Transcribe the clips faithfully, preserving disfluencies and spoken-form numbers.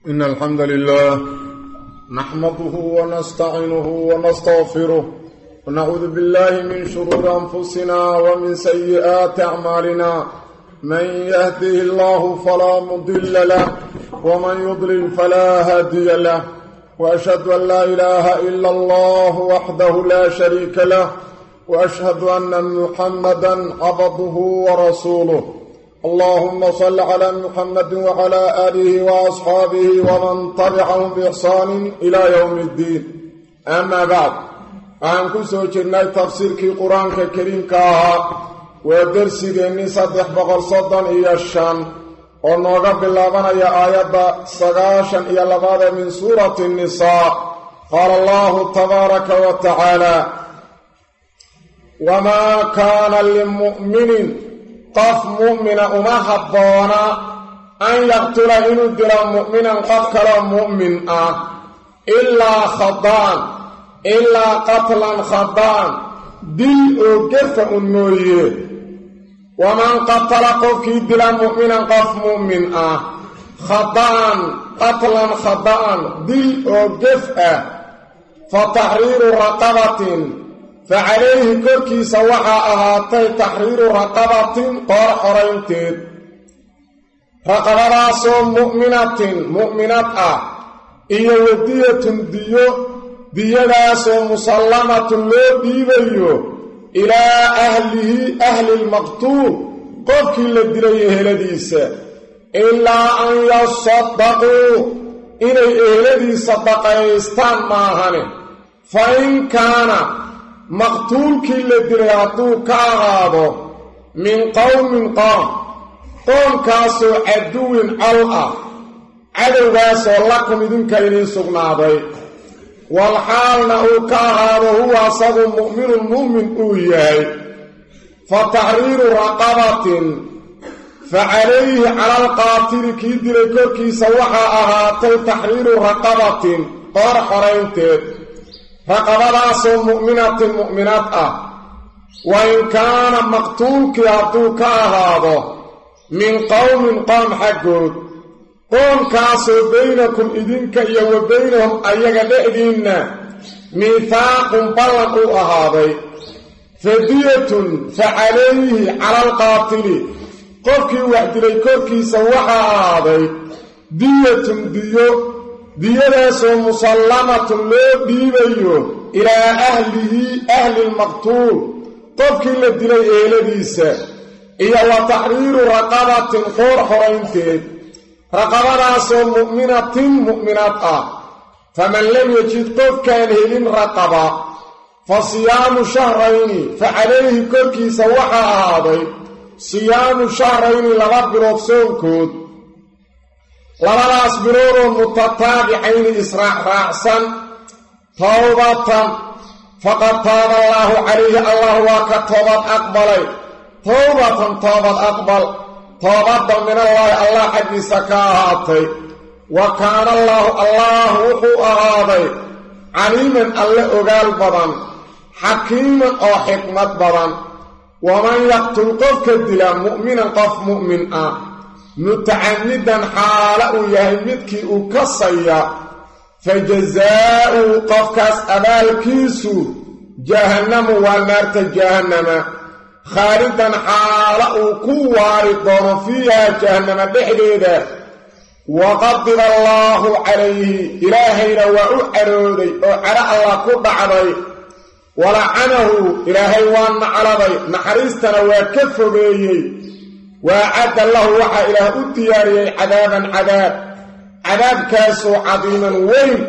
إن الحمد لله نحمده ونستعينه ونستغفره ونعوذ بالله من شرور أنفسنا ومن سيئات أعمالنا من يهده الله فلا مضل له ومن يضلل فلا هادي له وأشهد أن لا إله إلا الله وحده لا شريك له وأشهد أن محمدا عبده ورسوله اللهم صل على محمد وعلى آله وأصحابه ومن تبعهم بإحسان إلى يوم الدين أما بعد أن كسو جرنا تفسير كي قرآن الكريم كاها ودرسي جني صدح بغر صدن إيا الشان ونوغب اللابنا يا آيات سغاشا إيا لبادة من سورة النساء قال الله تبارك وتعالى وما كان للمؤمن قف مؤمن أما حبونا أن يقتل إنو دل مؤمنا قد كلا مؤمن آه إلا خضان إلا قتلا خضان دل أجف النوية ومن قتل قف دل مؤمنا قف مؤمن آه خضان قتلا خضان دل أجف فتحرير رقبة فعليه كركي سوحا أهاتي تحرير رقبة طار حرينتين رقبة راسو مؤمنة مؤمنة إيا ودية ديو ديو راسو مسلمة لو ديبيو إلى أهله أهل المقتول قفك لدريه لديس إلا أن يصدقوا إلي إهلدي صدقائستان ماهانه فإن كان مقتولكي لدرياتو كاغابو من قوم قام قوم كاسو عدو علقا عدو كاسو لكم إذن كيرين سقنابي والحال نأو كاغابو هو صد مؤمن المؤمن أوياي فتحرير رقبة فعليه على القاتل كي دريكو كي سوحا أهاتي تحرير رقبة قار حرينتين رقبة مؤمنة مؤمنات وإن كان مقتول كياتو كاهابو من قوم قام حقود قوم كاسو بينكم إذنك وبينهم أيها لئذين ميثاق بلقوا أهابي فدية فعليه على القاتل قفكي وحدليكوكي سوحا أهابي دية ديو دياداسو مسلمة لو ديبيو إلى أهله أهل المقتول طبكي لدينا إيلاديسا إيا وتحرير رقبة خور حرينتين رقبة مؤمنة مؤمنة فمن لم يجد قف كان هلين رقبة فصيام شهرين فعليه كركي سوحا هذا صيام شهرين لغب رفسون كود لما أصبرون متتابعين إسراع رأسا توبة فقد تاب الله عليه الله وكتوبة أقبل توبة توبة أقبل توبة من الله الله حد سكاهاتي وكان الله الله وحو أغاضي عليما الله أغال بضان حكيما أو حكمة بضان ومن يقتل قفك الدلاء مؤمنا قف مؤمن آه متعمدا حاله يهمدك أكسيا فجزاء قفكاس أبالكيسو جهنم والنار جهنم خالدا حاله كوارد فيها جهنم بحديدة وقدر الله عليه إلهي رواه عرودي وعلى الله كب عليه ولعنه إلهي وان على نحريستنا وكف بيه وعد الله وحا إله الدياري عذابا عذاب عذاب كاسو عظيما وين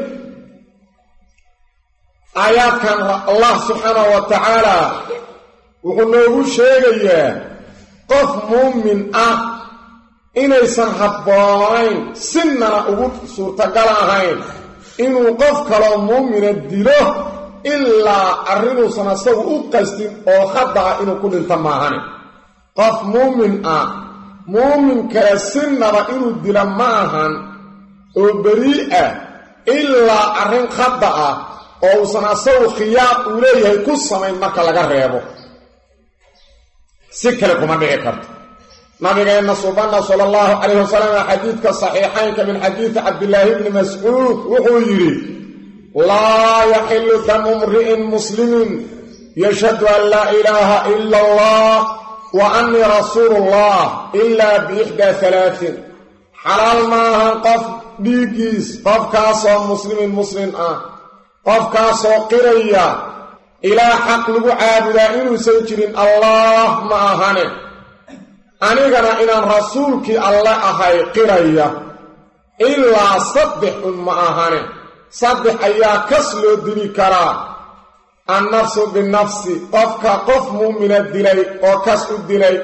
آيات كان الله سبحانه وتعالى وقلناه شيئا قف مؤمن أه إنه سنحبائين سننا أقول سورة قلعين إنه قف كلام مؤمن الدلوه إلا أرنو سنسوه أقستين أو خدع إنه كل انتماهاني قف مؤمن آه مؤمن كاسن رأيه الدلماهن وبريئة إلا أرن خدع أو سنسو خياط إليه كسا من مكة لغا ريبو سكة لكم أنه يكرت نبينا سبحانه صلى الله عليه وسلم حديث كالصحيحين من حديث عبد الله بن مسعود وحيري لا يحل دم امرئ مسلم يشهد أن لا إله إلا الله وأني رسول الله إلا بإحدى ثلاث حلال ما قف ديكيس قف كاسو مسلم مسلم آه قف كاسو قرية إلى حق لغو عابدا إنو سيجرين الله ما أهاني أنيقنا إن رسولك الله أهي قرية إلا صدح ما أهاني صدح أيها كسلو دلي كرا النفس بالنفس قفك قف مؤمن الدلي وكسل الدلي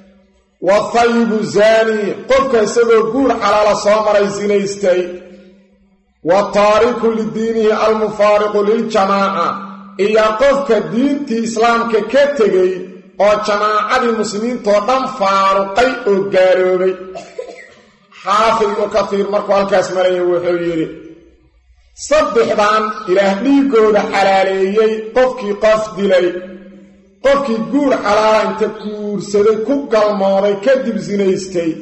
والطيب زاني قفك يسبب قول حلال صامر يزينيستي والطارق لدينه المفارق للجماعة إيا قفك الدين تي إسلام كتغي وجماعة المسلمين تودم فارقي وقاروبي حافظ وكثير مركو الكاسمري وحويري صدح بان إله ليقود حلاليي قفكي قف دلي قفكي قول حلال انت كور سدي كوكال موري كدب زينيستي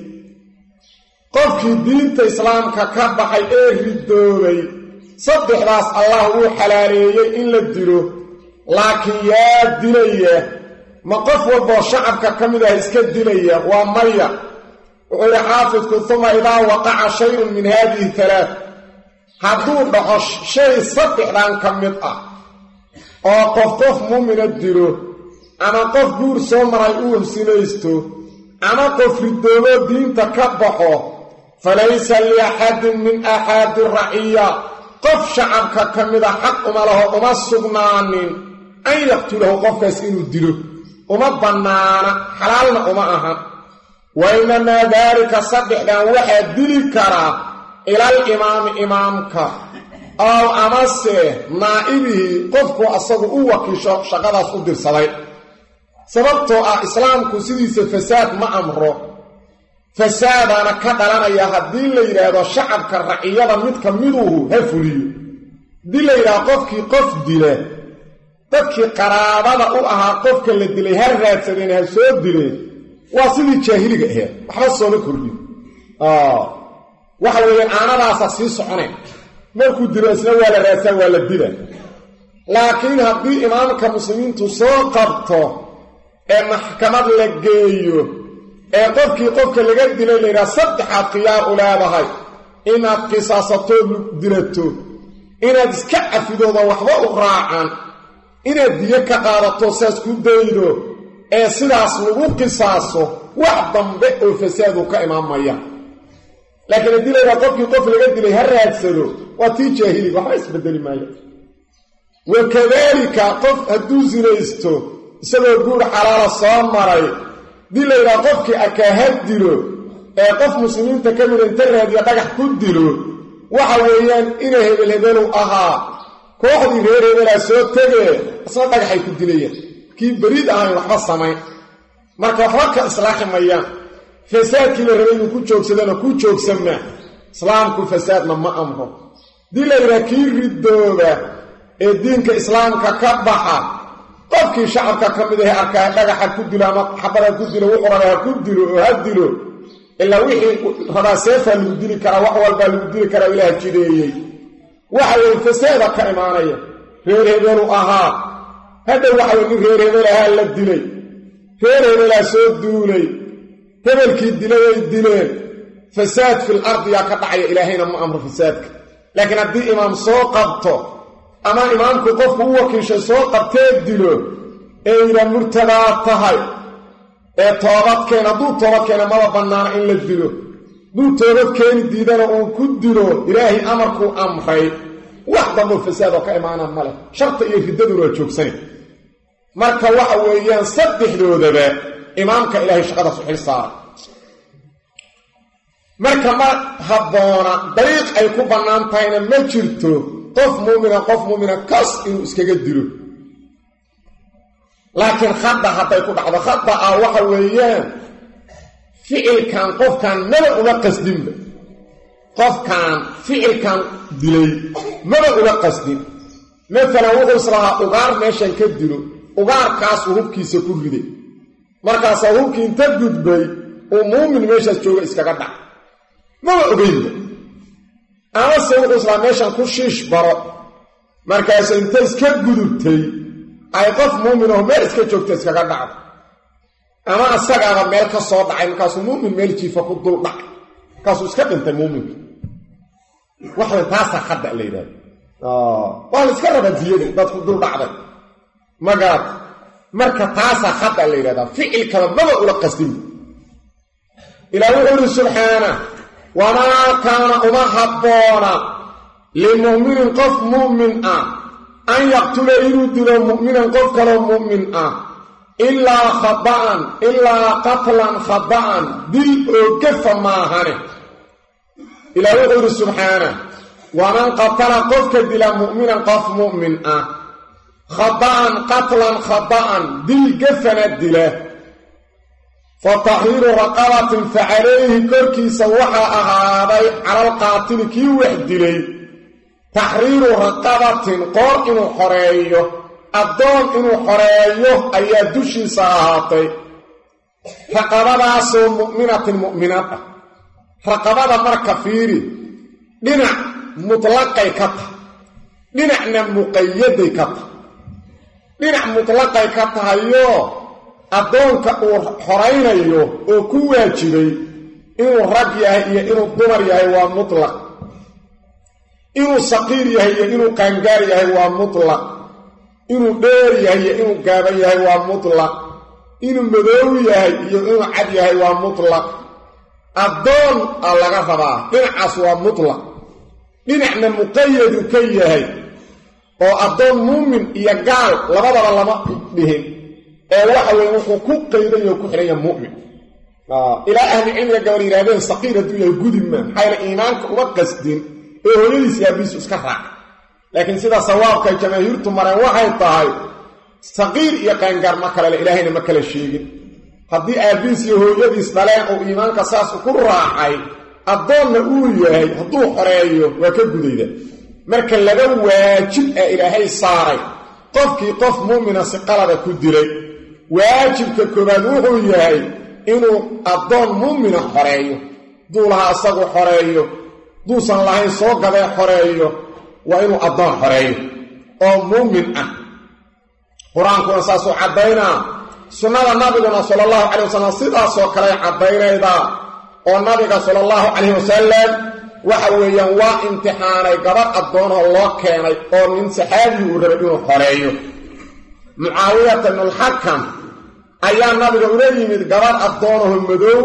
قفكي دينت إسلام ككبحي ايه ردوبي صدح راس الله هو حلاليي إن لدلو لكن يا دلي ما قف وضو شعبك كمده اسكت دلي ومية وغير حافظك ثم إذا وقع شيء من هذه الثلاث hadduu dhaco shay saddexdan ka mid ah oo qof qof muumin diro ama qof guur soo maray uu sinaysto ama qof ridoobo diinta ka baxo falaysa li ahadin min ahad ar-ra'iyya qof shacabka kamida xaq uma laho uma sugnaanin ay yaqtulahu qofkaas inuu dilo uma banaana xalaalna uma aha wa inna dhalika saddexdan waxa dili karaa إلى الإمام إمامك أو أمسه نائبه قفكو أصدقه وكي شغل صدر صلي سببتو إسلام كسيديس فساد ما أمره فساد أنا كدلنا يهدين لي هذا الشعب كالرعية متك مدوه هفلي دي لي قفكي قف دي تبكي قرابة أوها قفك اللي دي لي هرغات سبين هالسود دي لي واصلي جاهلي هي وحبصوا لكل دي آه waxa weeyaan aanadaas sii soconay markuu diro isla wala raasa wala dila laakiin haddii imaamka muslimiintu soo qabto ee maxkamad la geeyo ee qofkii qofka laga dilay leeyahay saddex qiyaar u leedahay inaad qisaasato dilato inaad iska afidooda waxba u raacan inaad diyo ka qaadato saas ku daydo ee sidaas lagu qisaaso wax dambe oo fasaad ka imaamaya لكن الدين إذا قفك قفل قد لي هرهد سلو واتي جاهلي وحا يسبدل مايا وكذلك قف الدوزي ليستو سبب قول حلال الصامري دين إذا قفك أكاهد دلو قف مسلمين تكمل انترهد يقاح كد دلو وحويان إنه بالهدلو أها كوحدي غير هذا سوى تغي أصلا قاح يكد لي كي بريد أهان وحبا السماء مركا فرق إصلاح ميان فساد كي لربي كو جوجسدana ku joogsama islaamku fasaadna ma amro dilay kiir ridooba ee diinka islaamka ka baxa qofkii shacabka kamid ah arkaa dhagaxa ku dilo ama xabada ku dilo wuxuu rabaa ku dilo oo hadilo illa wixii rabaa seefa lagu dili kara wax walba lagu dili kara ilaahay jideeyay waxa uu fasaada ka imaanaya reer hebel ahaa hada waxa uu reer hebel ahaa la dilay reer hebel soo duulay hebelkii dilay dileen fasaad fil ardi ya ka dhacay ilaahayna ma amro fasaadka laakiin haddii imaam soo qabto ama imaamku qofku uu wakiishay soo qabtee dilo ee ila murtada tahay ee toobadkeena duu toobadkeena ma banaana in la dilo duu toobadkeena diidana uu ku dilo ilaahay amarku amray wax dambe fasaad ka imaana male sharta iyo ridadu waa joogsan marka waxa weeyaan saddexdoodaba imaamka ilaahay shaqada soo xil saar marka ma habboona dariiq ay ku banaan tahayna ma jirto qof muumina qof muumina kas inuu iskaga dilo laakiin khadda haday ku dhacdo khadda ah waxa weeyaan ficilkan qofkan naba uma qasdin qofkan ficilkan dilay naba uma qasdin مثلا wuxuu islaha ugaar meeshan ka dilo ugaarkaas uu hubkiisa ku riday markaas hubkii inta gudbay ومؤمن ماشي جوجا اسكغا دع ما اوغين اما سو اسلام ماشان كوشيش برو markaas inta iska gudubtay ay qof muumin oo meel iska joogtay iskaga dhacdo ama asaga meel ka soo dhacay markaas muumin meel jiifa ku dul dhac kaas iska dhintay muumin waxa taas xadda leeyahay ah wal iska raba diyada dad ku dul dhacday magaad marka taas xadda leeyahay ficil kala baba ula qasdin ilaahu subhanahu wa ma kana uma habona للمؤمن قف مؤمن آه أن يقتل إرد مؤمنا قف كلا مؤمن آه إلا خطأ إلا قتلا خطأ دل كف ما هنه إلى وغير سبحانه ومن قتل قف كدل مؤمنا قف مؤمن آه خطأ قتلا خطأ دل كفنا الدله فتحرير رقبة فعليه كركي سوحا أهادي على القاتل كي وحدلي تحرير رقبة قور إنو حريو الدون إنو حريو أي دوشي ساهاتي رقبة سو مؤمنة المؤمنات رقبة مركفيري لنع مطلقي كتا لنع مقيدي كتا لنع مطلقي كتا هيو الدون كأور حرين أيو وكوة جري إنو رقيا إنو الضمر يهي مطلق inuu saqiir yahay inuu qaangaar yahay waa mutlaq inuu dheer yahay inuu gaaban yahay waa mutlaq inuu madow yahay iyo inuu cad yahay waa mutlaq adoon laga rabaa dhinacaas waa mutlaq dhinacna muqayyad ka yahay oo adoon muumin iyo gaal labadaba lama dhihin ee waxa weeye wuxuu ku qaydan yahay ku xiran yahay muumin ah ila ahli cilmiga gabar yiraahdeen saqiir haduu yahay gudima hayla iimaanka uma qasdin hooyadiis yaabiisu iska raac laakiin sida sawaabka jamaahiirtu mareen waxay tahay saqiir iyo qaangaar ma kale ilaahayna ma kala sheegin haddii aabiis iyo hooyadiis dhaleen oo iimaanka saas ku raacay adoonna uu yahay hadduu xoreeyo waa ka gudayda marka laga waajib ee ilaahay saaray qofkii qof muumina si qalada ku dilay waajibka koobaad wuxuu yahay inuu adoon muumina xoreeyo duulaha asagu xoreeyo دوسان الله سو غبي خوريو وانو ادون خوريو او مؤمن اه قران كو اساسو عدينا سنه النبي صلى الله عليه وسلم سيدا سو كلي عدينيدا او النبي صلى الله عليه وسلم وحويان وا امتحان غبر ادون الله كيني او من صحابي وربيو خوريو معاويه بن الحكم ايا النبي وريمد غبر ادونه مدو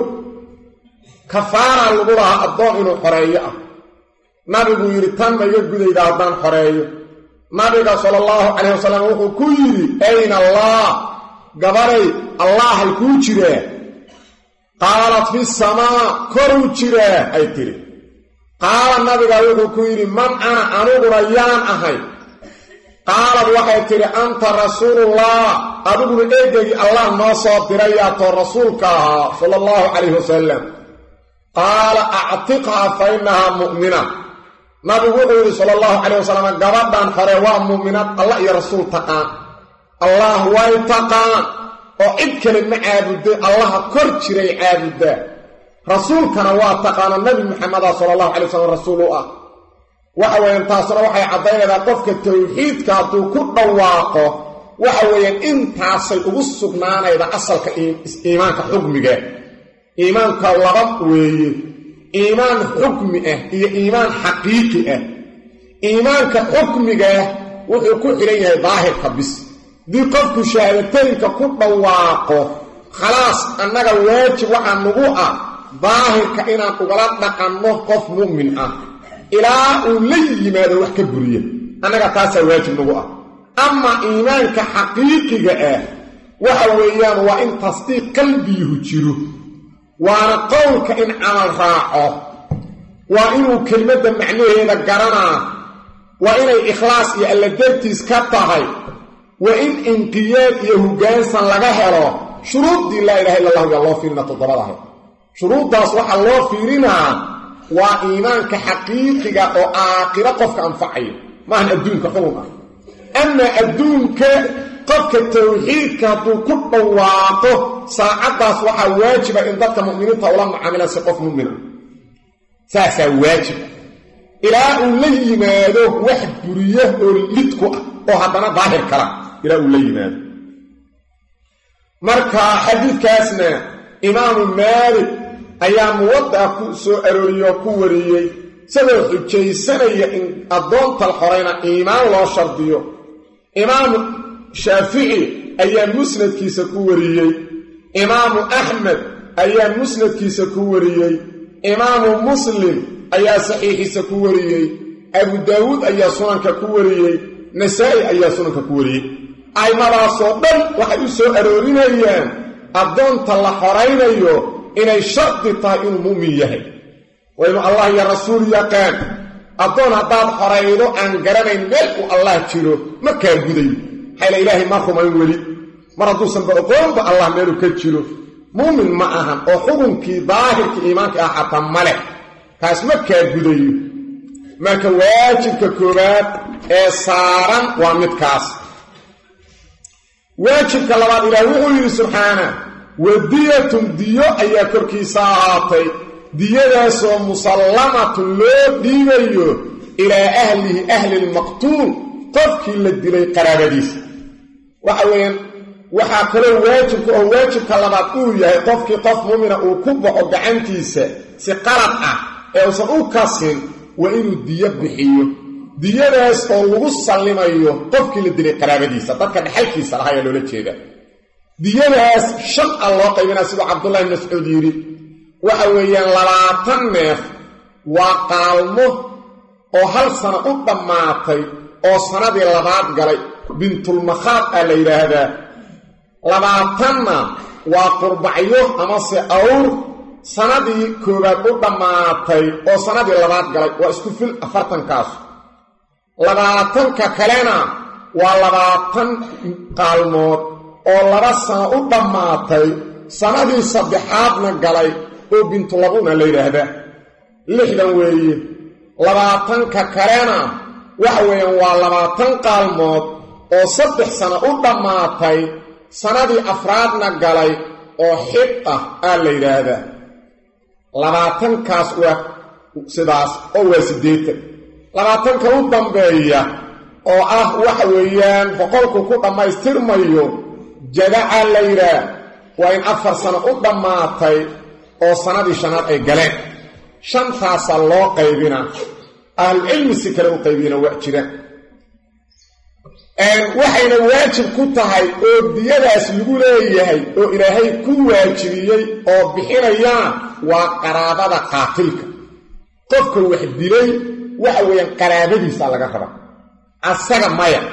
كفاره لغها ادون انو خوريو nabigu yiri tan ma yagudayda haddaan xoreeyo nabiga sallallahu alayhi wasallam wuxuu ku yiri ayna allah gabaray allah ku jire qaalat fi samaa koru jire ay tiri qaala nabiga wuxuu ku yiri man ana anuguna yaan ahay qaalad waxay tiri anta rasuulullah adiguna eegay allah noo soo diray yaa to rasuulka sallallahu alayhi wasallam qaala a'tiqha fa innaha mu'mina nabi wuxuu sallallahu alayhi wasallam gabadan xore waa muuminad allah iyo rasuul taqaan allah way taqaan oo cid kale ma caabudo allah kor jiray caabuda rasuulkana waa taqaan nabi muhammad sallallahu alayhi wasallam rasuulu ah waxa weeyaan taasna waxay cadeynaysaa qofka tawxiidka uu ku dhawaaqo waxa weeyaan intaasay ugu sugnaanayda asalka iimaanka xukmiga iimaanka laba weeye إيمان حكمي اه إيه إيمان حقيقي اه إيمان كحكمي اه وحكو إليه ظاهر كبس دي قفك شهادتين ككب واقو خلاص أنك واجب وحن نبوء ظاهر كإنا قبلتنا أنه قف مؤمن اه إلى أولي ماذا وحكي بريه أنك تاسا واجب نبوء أما إيمان كحقيقي اه وحويان وإن تصديق قلبي يهجره وانا قولك إن عمل راعه وإنه كلمة معنيه نقرنا وإن الإخلاص يألا دبتيس كتاهي وإن انقياد يهجانسا لغهره شروط دي لا إله إلا الله والله فينا تضرره شروط دا أصبح الله فينا وإيمانك حقيقي وآقرة قفك أنفعي ما هن أدونك حوما أما أدونك qofka tawxiidka hadduu ku dhawaaqo saacaddaas waxaa waajiba in dadka mu'miniinta ula mucaamilaan si qof mu'mina saasaa waajiba ilaa uu la yimaado wax buriye oo lidku ah oo haddana daahir kala ilaa uu la yimaado marka xadiidkaasna imaamu maalik ayaa muwadda ku soo arooriyo ku wariyey isagoo xujaysanaya in addoonta la xorayna iimaan loo shardiyo imaamu shaafici ayaa musnadkiisa ku wariyey imaamu axmed ayaa musnadkiisa ku wariyey imaamu muslim ayaa saxiixiisa ku wariyey abu daawuud ayaa sunanka ku wariyey nasaa'i ayaa sunanka ku wariyey aimadaasoo dhan waxay u soo aroorinayaan addoonta la xoraynayo inay shardi tahay inuu mu'min yahay waa inuu allah iyo rasuul yaqaan addoon haddaad xoraydo aan garanayn meel uu allah jiro ma kaa gudayo xayla ilaahay ma rumayn weli mar hadduusanba oqoonba allah meeluu ka jiro muumin ma ahan oo xukunkii daahirkii iimaanka ah xataa male kaas ma kaa gudayo marka waajibka koowaad ee saaran waa midkaas waajibka labaad ilaah wuxuu yidhi subxaana wadiyatun diyo ayaa korkiisa ahaatay diyadaasoo musallamatun loo dhiibayo ilaa ahlihi ahli lmaqtuul qofkii la dilay qaraabadiisa waxa weeyaan waxaa kaloo waajibka oo waajibka labaad uu yahay qofkii qof muumina uu ku baxo gacantiisa si qalad ah ee uusan u kasin waa inuu diyo bixiyo diyadaas oo lagu sallimayo qofkii la dilay qaraabadiisa dadka dhaxalkiisa lahaa ayaa loola jeeda diyadaas shan a loo qaybinaa siduu cabdullahi ibn mascuud yidhi waxa weeyaan labaatan neef waa qaalmo oo hal sano u dhammaatay oo sanadii labaad galay bintulmakhaad aa la yidhaahdaa labaatanna waa qurbacyo amase awr sanadii koowaad u dhammaatay oo sanadii labaad galay waa isku fil afartankaas labaatanka kalena waa labaatan qaalmood oo laba sano u dhammaatay sanadii saddexaadna galay oo bintulabuna la yidhaahdaa lixdan weeye labaatanka kalena waxa weeyaan waa labaatan qaalmood oo saddex sano u dhammaatay sanadii afraadna galay oo xid ah aa la yidhaahdaa labaatankaas waa sidaas oo waa siddeetan labaatanka u dambeeya oo ah waxa weeyaan boqolku ku dhammaystirmayo jadacaa la yidhaah waa in afar sano u dhammaatay oo sanadii shanaad ay galeen shantaasaa loo qaybinaa ahlucilmi si kale u qaybiyana waa jiraan waxayna waajib ku tahay oo diyadaas lagu leeyahay oo ilaahay ku waajibiyey oo bixinayaan waa qaraabada qaatilka qofka wax dilay waxa weeyaan qaraabadiisa laga rabaa asaga maya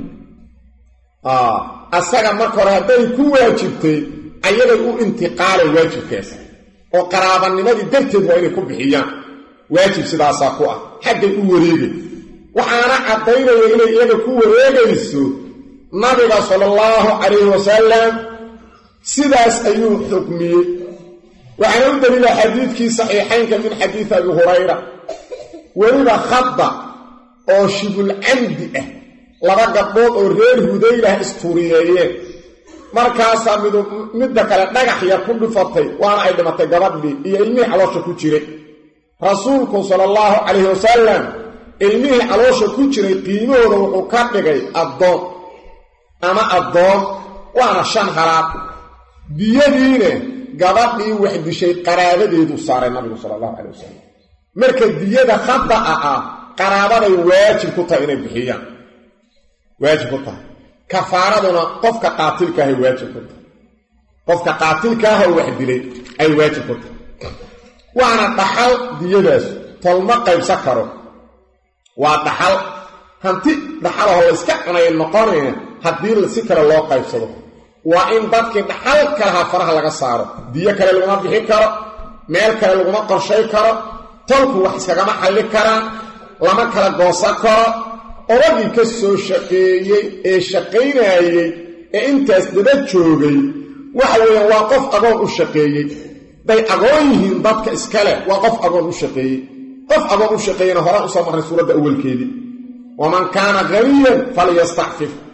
asaga marka hore hadday ku waajibtay ayaday u intiqaalay waajibkaasi oo qaraabanimadii darteed waa inay ku bixiyaan waajib sidaasaa ku ah xaggay u wareegay waxaana caddaynaya inay iyaga ku wareegayso nabiga sala allahu calayhi wasalam sidaas ayuu xukmiyey waxaana u daliila xadiidkii saxiixaynka min xadiidi abi hurayra weliba khadda oo shibulcamdi ah laba gabdhood oo reer hudaylah istuuriyeeyeen markaasaa midu midda kale dhagax yar ku dhufatay waana ay dhimatay gabadhii iyo ilmihii caloosha ku jiray rasuulku sala allahu calayhi wasalam ilmihii caloosha ku jiray qiimahooda wuxuu ka dhigay addoon ama addoon waana shan halaad diyadiina gabadhii wax dishay qaraabadeeduu saaray nabigu sala allahu calay wasalam marka diyada khada'a ah qaraabaday waajib ku tahay inay bixiyaan waajib ku tahay kafaaraduna qofka qaatilkaahay waajib ku tahay qofka qaatilkaahoo wax dilay ay waajib ku tahay waana dhaxal diyadaas tolma qaybsan karo waa dhaxal hanti dhaxalahoo la iska cunay noqonaya haddii si kale loo qaybsado waa in dadkii dhaxal kalahaa faraha laga saaro diyo kale laguma bixin karo meel kale laguma qorshay karo tolku wax iskagama xalli karaan lama kala goosan karo oradii ka soo shaqeeyey ee shaqaynayey ee intaas daba joogay waxa weeyaan waa qof agoon u shaqeeyey day agoon yihiin dadka iskale waa qof agoon u shaqeeyey qof agoon u shaqeeyena horaan usoo marray suuradda awalkeedii waman kaana haniyan falyastacfif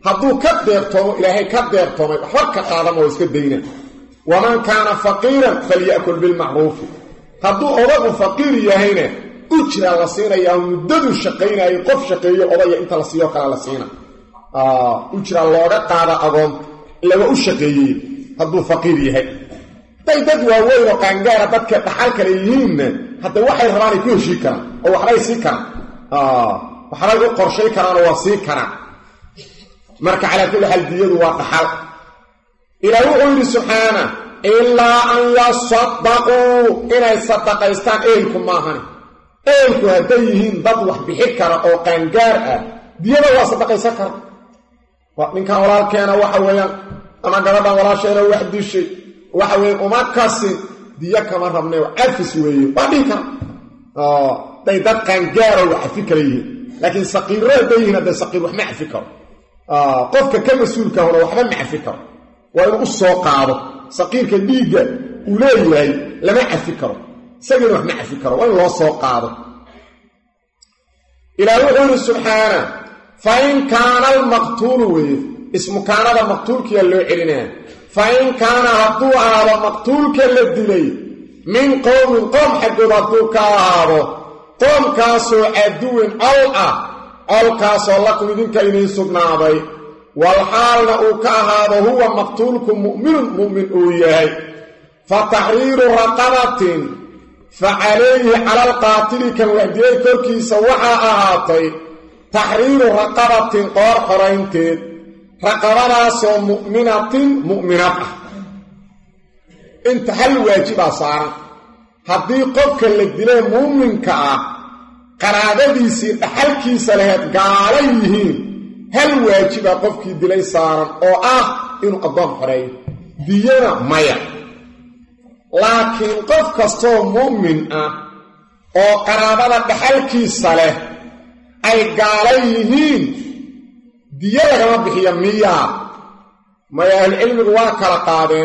hadduu ka deeqtoomo ilaahay ka deeqtoomay waxba ka qaadama oo iska dayna waman kaana faqiiran falyakul bilmacruufi hadduu odagu faqiir yahayna ujra la siinayaa muddadu shaqaynayo qof shaqeeyo odaya inta la siiyo kala la siina aa ujra looga qaada agoon laga u shaqeeyay hadduu faqiir yahay day dad waaweyn oo qaangaara dadka dhaxal kale yihiin hadda waxay rabaan ku heshii karaan oo waxbay sii karaan aa waxbay u qorshay karaan oo sii karaan marka ala kulli hal diyadu waa dhaxal ilaahu uu subhana illa an yasaddaqu ila sadaqaystaan eelku maahan eelku haday yihiin dad wax bixi kara oo qaangaar ah diyada waa sadaqaysan kara waa ninka walaalkeena waxa weeyaan ama gabadha walaasheena wax dishay waxa weey uma kasi diya kama rabnay afis weeyo waa dhika ah day dad qaangaar oo wax fikray laakiin saqiirada yihiin hada saqiir wax ma fikro ah qofka ka mas'uulka hore waxba ma fikro waa inuu soo qaado saqiirka dhiiga uu leeyahay lama fikro sagir wax ma fikro waa loo soo qaado ilaahu subhana fa in kana al maqtul wa ismu kana al maqtul kiya loo celinaa fa in kana hadu ala maqtul kala dilay min qawm qawm haddu ka aado qawm kaasoo aduwin al ah al kaasoo lakum idinka inay sugnaaday wal halna uu ka aado huwa maqtulkum mu'min mu'min uu yahay fa tahriru raqabatin fa alayhi ala al qatil kan wadiyay korkiisa waxa ahaatay tahriru raqabatin qor xoraynteed raqabadaasoo mu'minatin mu'minat ah inta hal waajiba saaran haddii qofka la dilay mu'minka ah qaraabadiisii dhaxalkiisa lahayd gaalay yihiin hal waajiba qofkii dilay saaran oo ah inuu adoon xoreeyo diyana maya laakiin qof kastoo mu'min ah oo qaraabada dhaxalkiisa leh ay gaalay yihiin diya lagama bixiya miyaa maya ahlucilmigu waa kala qaadeen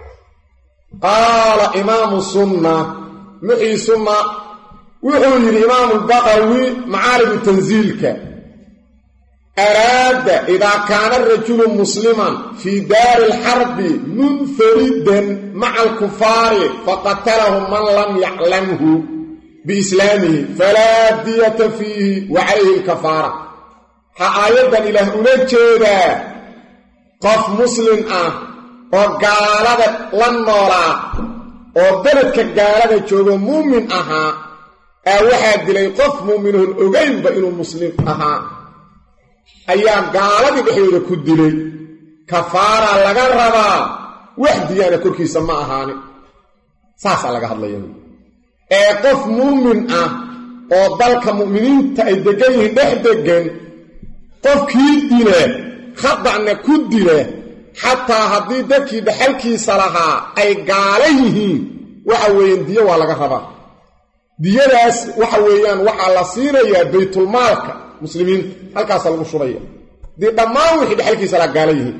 qaala imaamu sunna muxii sunna wuxuu yidhi imaamu albaqawi macaaribu tanziilka araada idaa kaana rajulu musliman fii daari alxarbi munfaridan maca alkufaari faqatalahu man lam yaclamhu biislaamihi falaa diyata fiihi wa calayhi alkafaara ha aayadan ilaah ula jeedaa qof muslim ah oo gaalada la noolaa oo beledka gaalada joogo muumin ahaa ee waxaa dilay qof muuminuun ogaynba inuu muslim ahaa ayaa gaaladii dhexdooda ku dilay kafaara laga rabaa wax diyaana korkiisa ma ahaani saasaa laga hadlaya ee qof muumin ah oo dalka mu'miniinta ay degan yihiin dhex degan qofkii dile khadacna ku dile xataa haddii dadkii dhaxalkiisa lahaa ay gaala yihiin waxa weeyaan diyo waa laga rabaa diyadaas waxa weeyaan waxaa la siinayaa baytulmaalka muslimiinta halkaasa lagu shubaya dii dhammaan wixii dhaxalkiisa lahaa gaala yihiin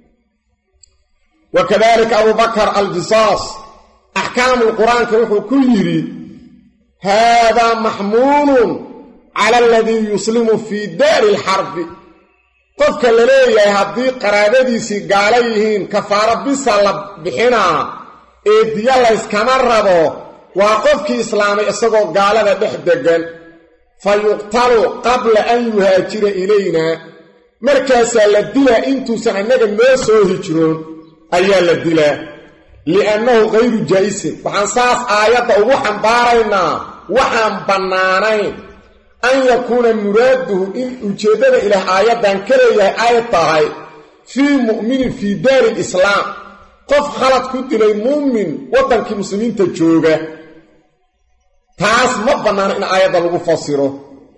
wakadalika abubakar aljisaas axkaamu lqur-aanka wuxuu ku yidhi haadaa maxmuulun cala aladii yuslimu fii daari alxarbi qofka la leeyahay haddii qaraabadiisii gaala yihiin kafaaro bisa la bixinaa ee diya layskama rabo waa qofkii islaamay isagoo gaalada dhex degan fa yuqtalu qabla an yuhaajira ilaynaa markaasaa la dilaa intuusan annaga noo soo hijroon ayaa la dilaa li'annahu hayru jaa'isin waxaan saas aayadda ugu xambaaraynaa waxaan bannaanayn an yakuuna muraaduhu in ujeeddada ilaah aayaddan ka leeyahay ay tahay fii mu'minin fii daari lislaam qof khalad ku dilay muumin waddankii muslimiinta jooga taas ma bannaana in aayadda lagu fasiro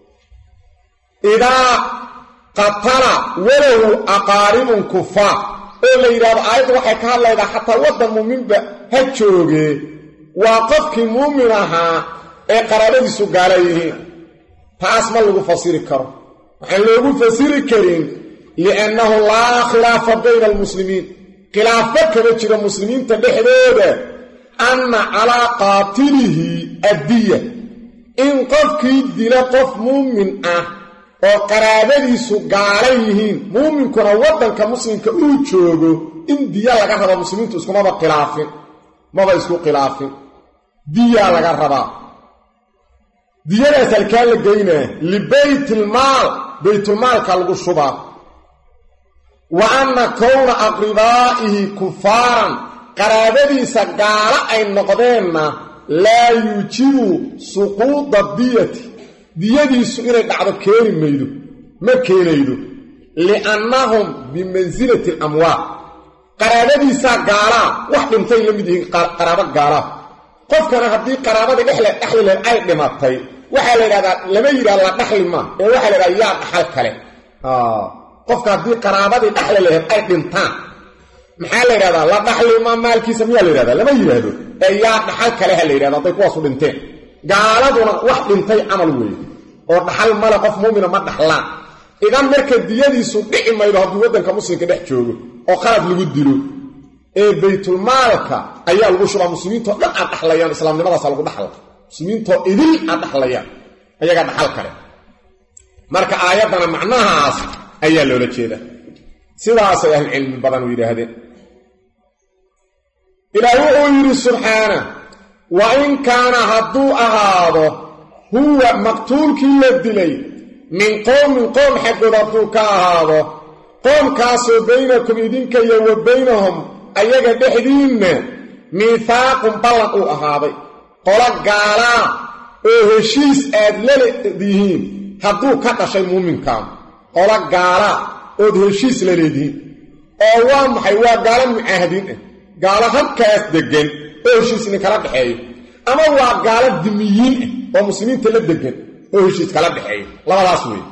idaa qatala walahu aqaaribun kufaar oo la yidhahdo aayadda waxay ka hadlaydaa xataa waddan muuminba ha joogee waa qofkii muumin ahaa ee qaraabadiisu gaala yihiin taas ma lagu fasiri karo waxaan loogu fasiri karin liannahu laa khilaafa bayna almuslimiin khilaafo kama jiro muslimiinta dhexdooda anna calaa qaatilihi addiya in qofkii dila qof muumin ah oo qaraabadiisu gaalay yihiin muuminkuna wadanka muslimka uu joogo in diya laga rabo muslimiintu iskumaba khilaafin maba isku khilaafin diya laga rabaa diyadaas halkaa la geynaa libaytilmaal baytulmaalka lagu shubaa wa anna kowna aqribaa'ihi kufaaran qaraabadiisa gaala ay noqdeenna laa yuujibu suquuda diyati diyadiisu inay dhacdo keeni maydo ma keenaydo liannahum bimansilati alamwaat qaraabadiisaa gaalaa wax dhintay la mid yihiin qaraabo gaalaa qofkana haddii qaraabadii dhexle dhexlileed ay dhimatay waxaa la yidhahdaa lama yidhahdo la dhaxli maa ee waxaa la yidhahdaa yaa dhaxal kale qofka haddii qaraabadii dhexli laheed ay dhintaan maxaa la yidhahdaa la dhaxli maa maalkiisa miyaa la yidhahdaa lama yidhaahdo ee yaa dhaxal kale ha la yidhahdo hadday kuwaasu dhinteen gaaladuna wax dhintay camal weeye oo dhaxal male qof muumina ma dhaxlaan idan marka diyadiisu dhici maydo hadduu waddanka muslimka dhex joogo oo qalad lagu dilo ee baytulmaalka ayaa lagu shubaa muslimiintoo dhan aad dhaxlayaan islaamnimadaasa lagu dhaxla muslimiintoo idil aad dhaxlayaan ayagaa dhaxal kale marka aayaddana macnahaas ayaa loola jeedaa sidaasay ahlucilmi badan u yidhaahdeen ilaah wuxuu yidhi subxaana wa in kaana hadduu ahaado huwa maqtuulkii la dilay min qowmin qoom xaggood hadduu ka ahaado qoomkaasoo baynakum idinka iyo wa baynahum ayaga dhexdiinna miihaaqun ballan uu ahaaday qolo gaalaa oo heshiis aad la leedihiin hadduu ka dhashay muuminkaan qolo gaalaa ood heshiis la leedihiin oo waa maxay waa gaalo mucaahadiin ah gaalo halkaas deggan oo heshiis idinkala dhexeeyo ama waa gaalo dimiyiin ah oo muslimiinta la deggan oo heshiis kala dhexeeyo labadaas weeye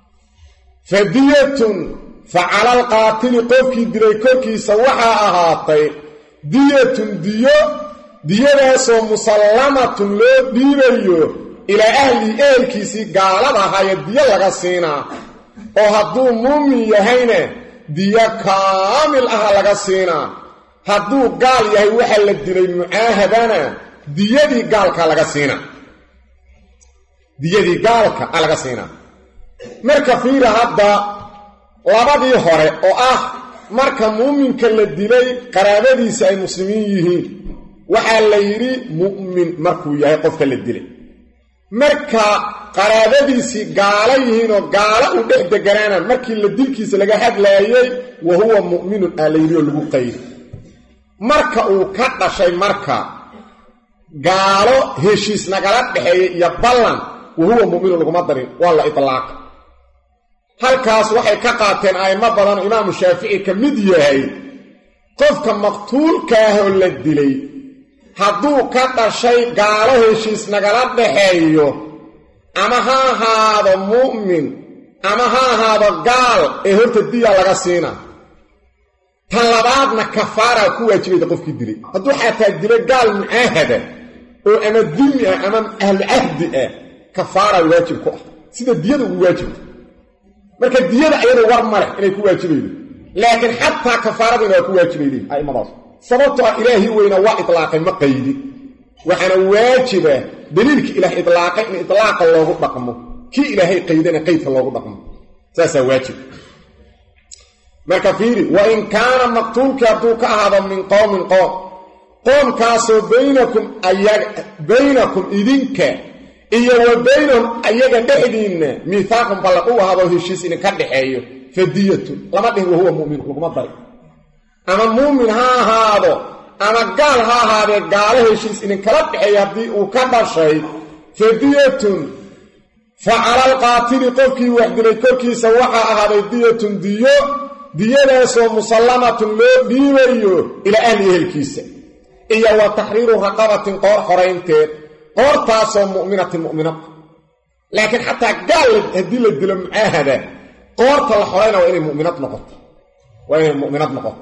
fadiyatun fa cala alqaatili qofkii dilay korkiisa waxaa ahaatay diyatun diyo diyadaasoo musallamatun loo dhiibayo ilaa ahlii ehelkiisii gaalada ahaaya diyo laga siinaa oo hadduu muumin yahayna diyo kaamil aha laga siinaa hadduu gaal yahay waxaa la dilay mucaahadana diyadii gaalka laga siinaa diyadii gaalka a laga siinaa marka fiira hadda labadii hore oo ah marka muuminka la dilay qaraabadiisa ay muslimiin yihiin waxaa la yidhi mu'min markuu yahay qofka la dilay marka qaraabadiisii gaalo yihiinoo gaalo u dhex deganaana markii la dilkiisa laga hadlaayey wa huwa mu'minun aa la yidhi oo lagu qaydi marka uu ka dhashay marka gaalo heshiis nagala dhexeeyey iyo ballan wa huwa mu'minun laguma darin waa la itlaaqa halkaas waxay ka qaateen a'immo badan imaamu shaafici ka mid yahay qofka maqtuulkaahoo la dilay hadduu ka dhashay gaalo heshiis nagala dhaxeeyo ama ha ahaado mu'min ama ha ahaado gaal ee horta diya laga siina tan labaadna kafaaraa ku waajibayda qofkii dilay hadduu xataa dilo gaal mucaahada oo ama dimi ah ama ahlucahdi ah kafaaraa waajib ku ah sida diyada ugu waajibta marka diyada ayada war ma leh inay ku waajibaydo laakiin xataa kafaaradiina waa ku waajibayday a'immadaas sababtoo ah ilaahii weyna waa itlaaqay ma qaydi waxaana waajiba daliilka ilaah itlaaqay in itlaaqa loogu dhaqmo kii ilaahay qaydana qaydka loogu dhaqmo saasaa waajib marka fiiri wa in kaana maqtuulkii hadduu ka ahaado min qowmin qoom qoomkaasoo baynakum ayaga baynakum idinka iyo wa baynahum ayaga dhexdiinna miihaaqun ballan u ahaadoo heshiis idinka dhexeeyo fadiyatun lama dhihin wahuwa mu'min laguma dari ama muumin ha ahaado ama gaal ha ahaadee gaalo heshiis idinkala dhexeeya haddii uu ka dhashay fadiyatun fa cala alqaatili qofkii wax dilay korkiisa waxaa ahaaday diyatun diyo diyadaasoo musallamatun loo dhiibayo ilaa ahli ehelkiisa iyo wa taxriiru raqabatin qoor xoraynteed qoortaasoo mu'minatin mu'minada laakiin xataa gaal haddii la dilo mucaahada qoorta la xorayna waa inay mu'minad noqoto waa inay mu'minad noqoto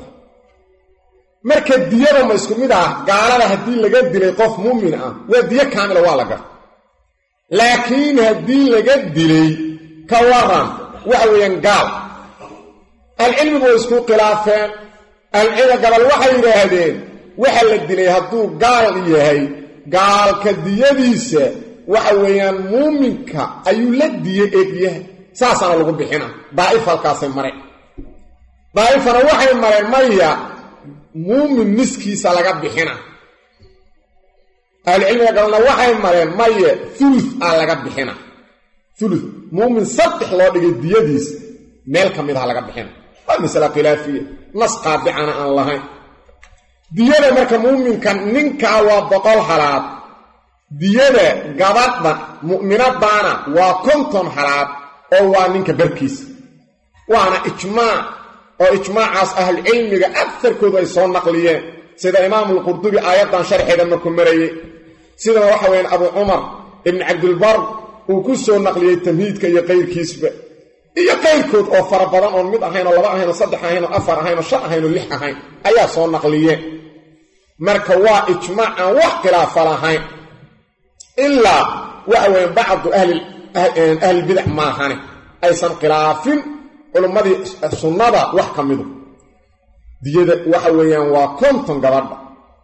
marka diyada ma isku mid ah gaalada haddii laga dilay qof muumin ah waa diyo kaamila waa la garta laakiin haddii laga dilay ka waran waxa weeyaan gaal alcilmigu way isku khilaafeen alcilmiga gabal waxay yidhaahdeen waxa la dilay hadduu gaal yahay gaalka diyadiisa waxa weeyaan muuminka ayuu la diye egyahay saasana lagu bixina daa'if halkaasay mareen daa'ifana waxay mareen maya muumin niskiisa laga bixina ahlucilmiga galna waxay mareen maye thuluth aa laga bixina thuluth muumin saddex loo dhigay diyadiis meel ka mid ah laga bixina waa masala khilaafiya nas qaadicana aan lahayn diyada marka muuminka ninkaa waa boqol halaad diyada gabadha mu'minadaana waa konton halaad oo waa ninka barkiisa waana ijmaac oo ijmaacaas ahlucilmiga agarkoodu ay soo naqliyeen sida imaamulqurdubi aayaddan sharxeeda markuu marayey sidana waxa weyaan abu cumar ibni cabdilbar uu ku soo naqliyey tamhiidka iyo qayrkiisba iyo qayrkood oo fara badan oon mid ahayn oo laba ahayn oo saddex ahayn oo afar ahayn oo shan ahayn oo lix ahayn ayaa soo naqliyeen marka waa ijmaac aan wax khilaafa lahayn ilaa waxa weyan bacdu ahlilbidac maahane aysan khilaafin culummadii sunnada wax ka midu diyada waxa weeyaan waa konton gabadha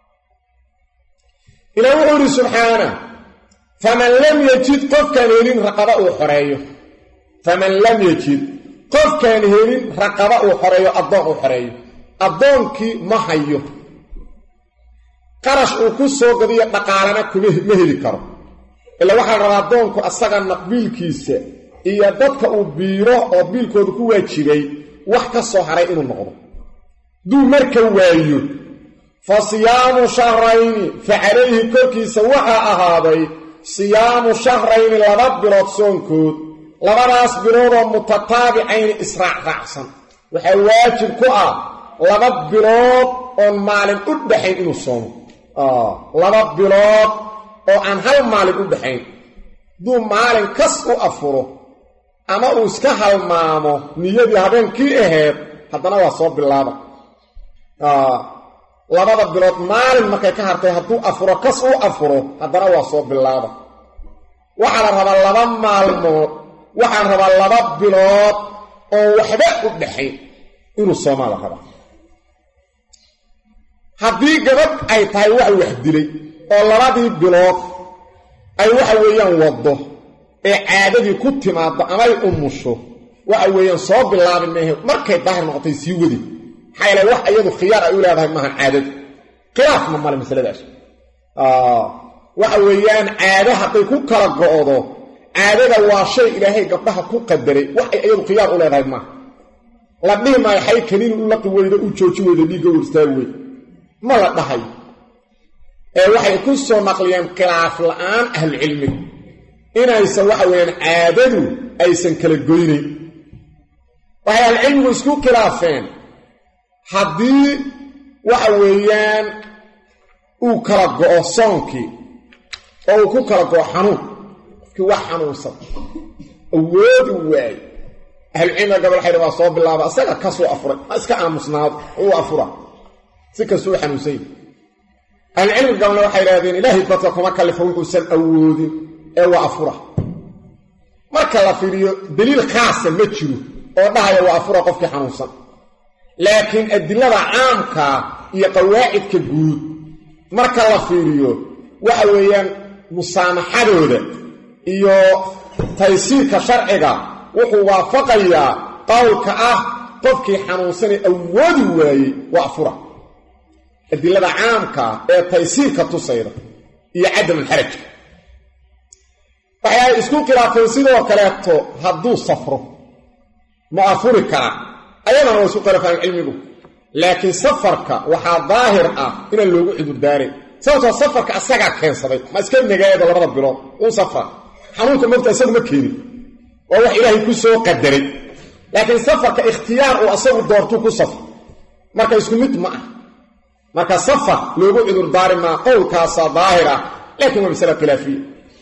ilaah wuxuu yidhi subxaana faman lam yajid qofkaan helin raqaba uu xoreeyo faman lam yajid qofkaan helin raqaba uu xoreeyo addoon uu xoreeyo addoonkii ma hayo qarash uu ku soo gadiyo dhaqaalana kuma ma heli karo ilaa waxaa la rabaa addoonku asaga naqbiilkiisa iyo dadka uu biiro oo biilkooda ku waajibay wax ka soo haray inuu noqdo duu marka waayo fa siyaamu shahrayni fa calayhi korkiisa waxaa ahaaday siyaamu shahrayni laba bilood soonkood labadaas biloodoo mutataabicayni israacraacsan waxaa waajib ku ah laba bilood oon maalin u dhaxayn inuu soomo laba bilood oo aan hal maalin u dhaxayn duu maalin kas u afuro ama uu iska halmaamo niyadii habeenkii ahayd haddana waa soo bilaaba labada bilood maalin markay ka hartay hadduu afuro kas uu afuro haddana waa soo bilaaba waxaa la rabaa laba maalmood waxaan rabaa laba bilood oo waxba u dhaxayn inuu soomaa la rabaa haddii gabadh ay tahay wax wax dilay oo labadii bilood ay waxa weeyaan waddo ee caadadii ku timaaddo amay umusho waxa weeyaan soo bilaabi maahe markay daahir noqotay sii wadi maxaa yeele wax iyadu khiyaar ay u leedahay maahan caadadu khilaafma male masaladaas waxa weeyaan caado hadday ku kala go'do caadada waa shay ilaahay gabdhaha ku qadaray wax ay iyadu khiyaar u leedahay maaha la dhihi maayo xay kaniin u laqi weydo u jooji weydo dhiigga u istaagi weydo ma la dhahay ee waxay ku soo naqliyeen khilaaf la'aan ahlucilmiga inaysan waxa weeyaan caadadu aysan kala goynayn waxay ahlucilmigu isku khilaafeen haddii waxa weeyaan uu kala go'o soonkii oo uu ku kala go'o xanuun qofkii wax xanuunsan awoodi waaye ahlucilmiga gabal waxay waa soo bilaaba isaga kasoo afuray ma iska aamusnaado uu afura si kastuu xanuunsan yahay ahlucilmiga gabalna waxay idhahdeen ilaahay dadka kuma kallifo wuxuusan awoodin ee waa afura marka la fiiriyo daliil khaasa ma jiro oo dhahaya waa afura qofkii xanuunsan laakiin adilada caamka iyo qawaacidka guud marka la fiiriyo waxa weeyaan musaamaxadooda iyo taysiirka sharciga wuxuu waafaqayaa qowlka ah qofkii xanuunsanee awoodi waayey waa afura adilada caamka ee taysiirka tusayda iyo cadamulxarajka waxay isku khilaafeen sidoo kaleeto hadduu safro ma afuri karaa ayadana waa isku khilaafeen cilmigu laakiin safarka waxaa daahir ah inaan loogu cudurdaarin sababtoo safarka asagaa keensaday ma iska nagaado labada bilood uu safar xanuunka mogta isagu ma keenin waa wax ilaahay ku soo qadaray laakiin safarka ikhtiyaar uu asagu doortuu ku safro marka isku mid ma ah marka safar loogu cudurdaari maa qowlkaasaa daahir ah laakiin waa masala khilaafiya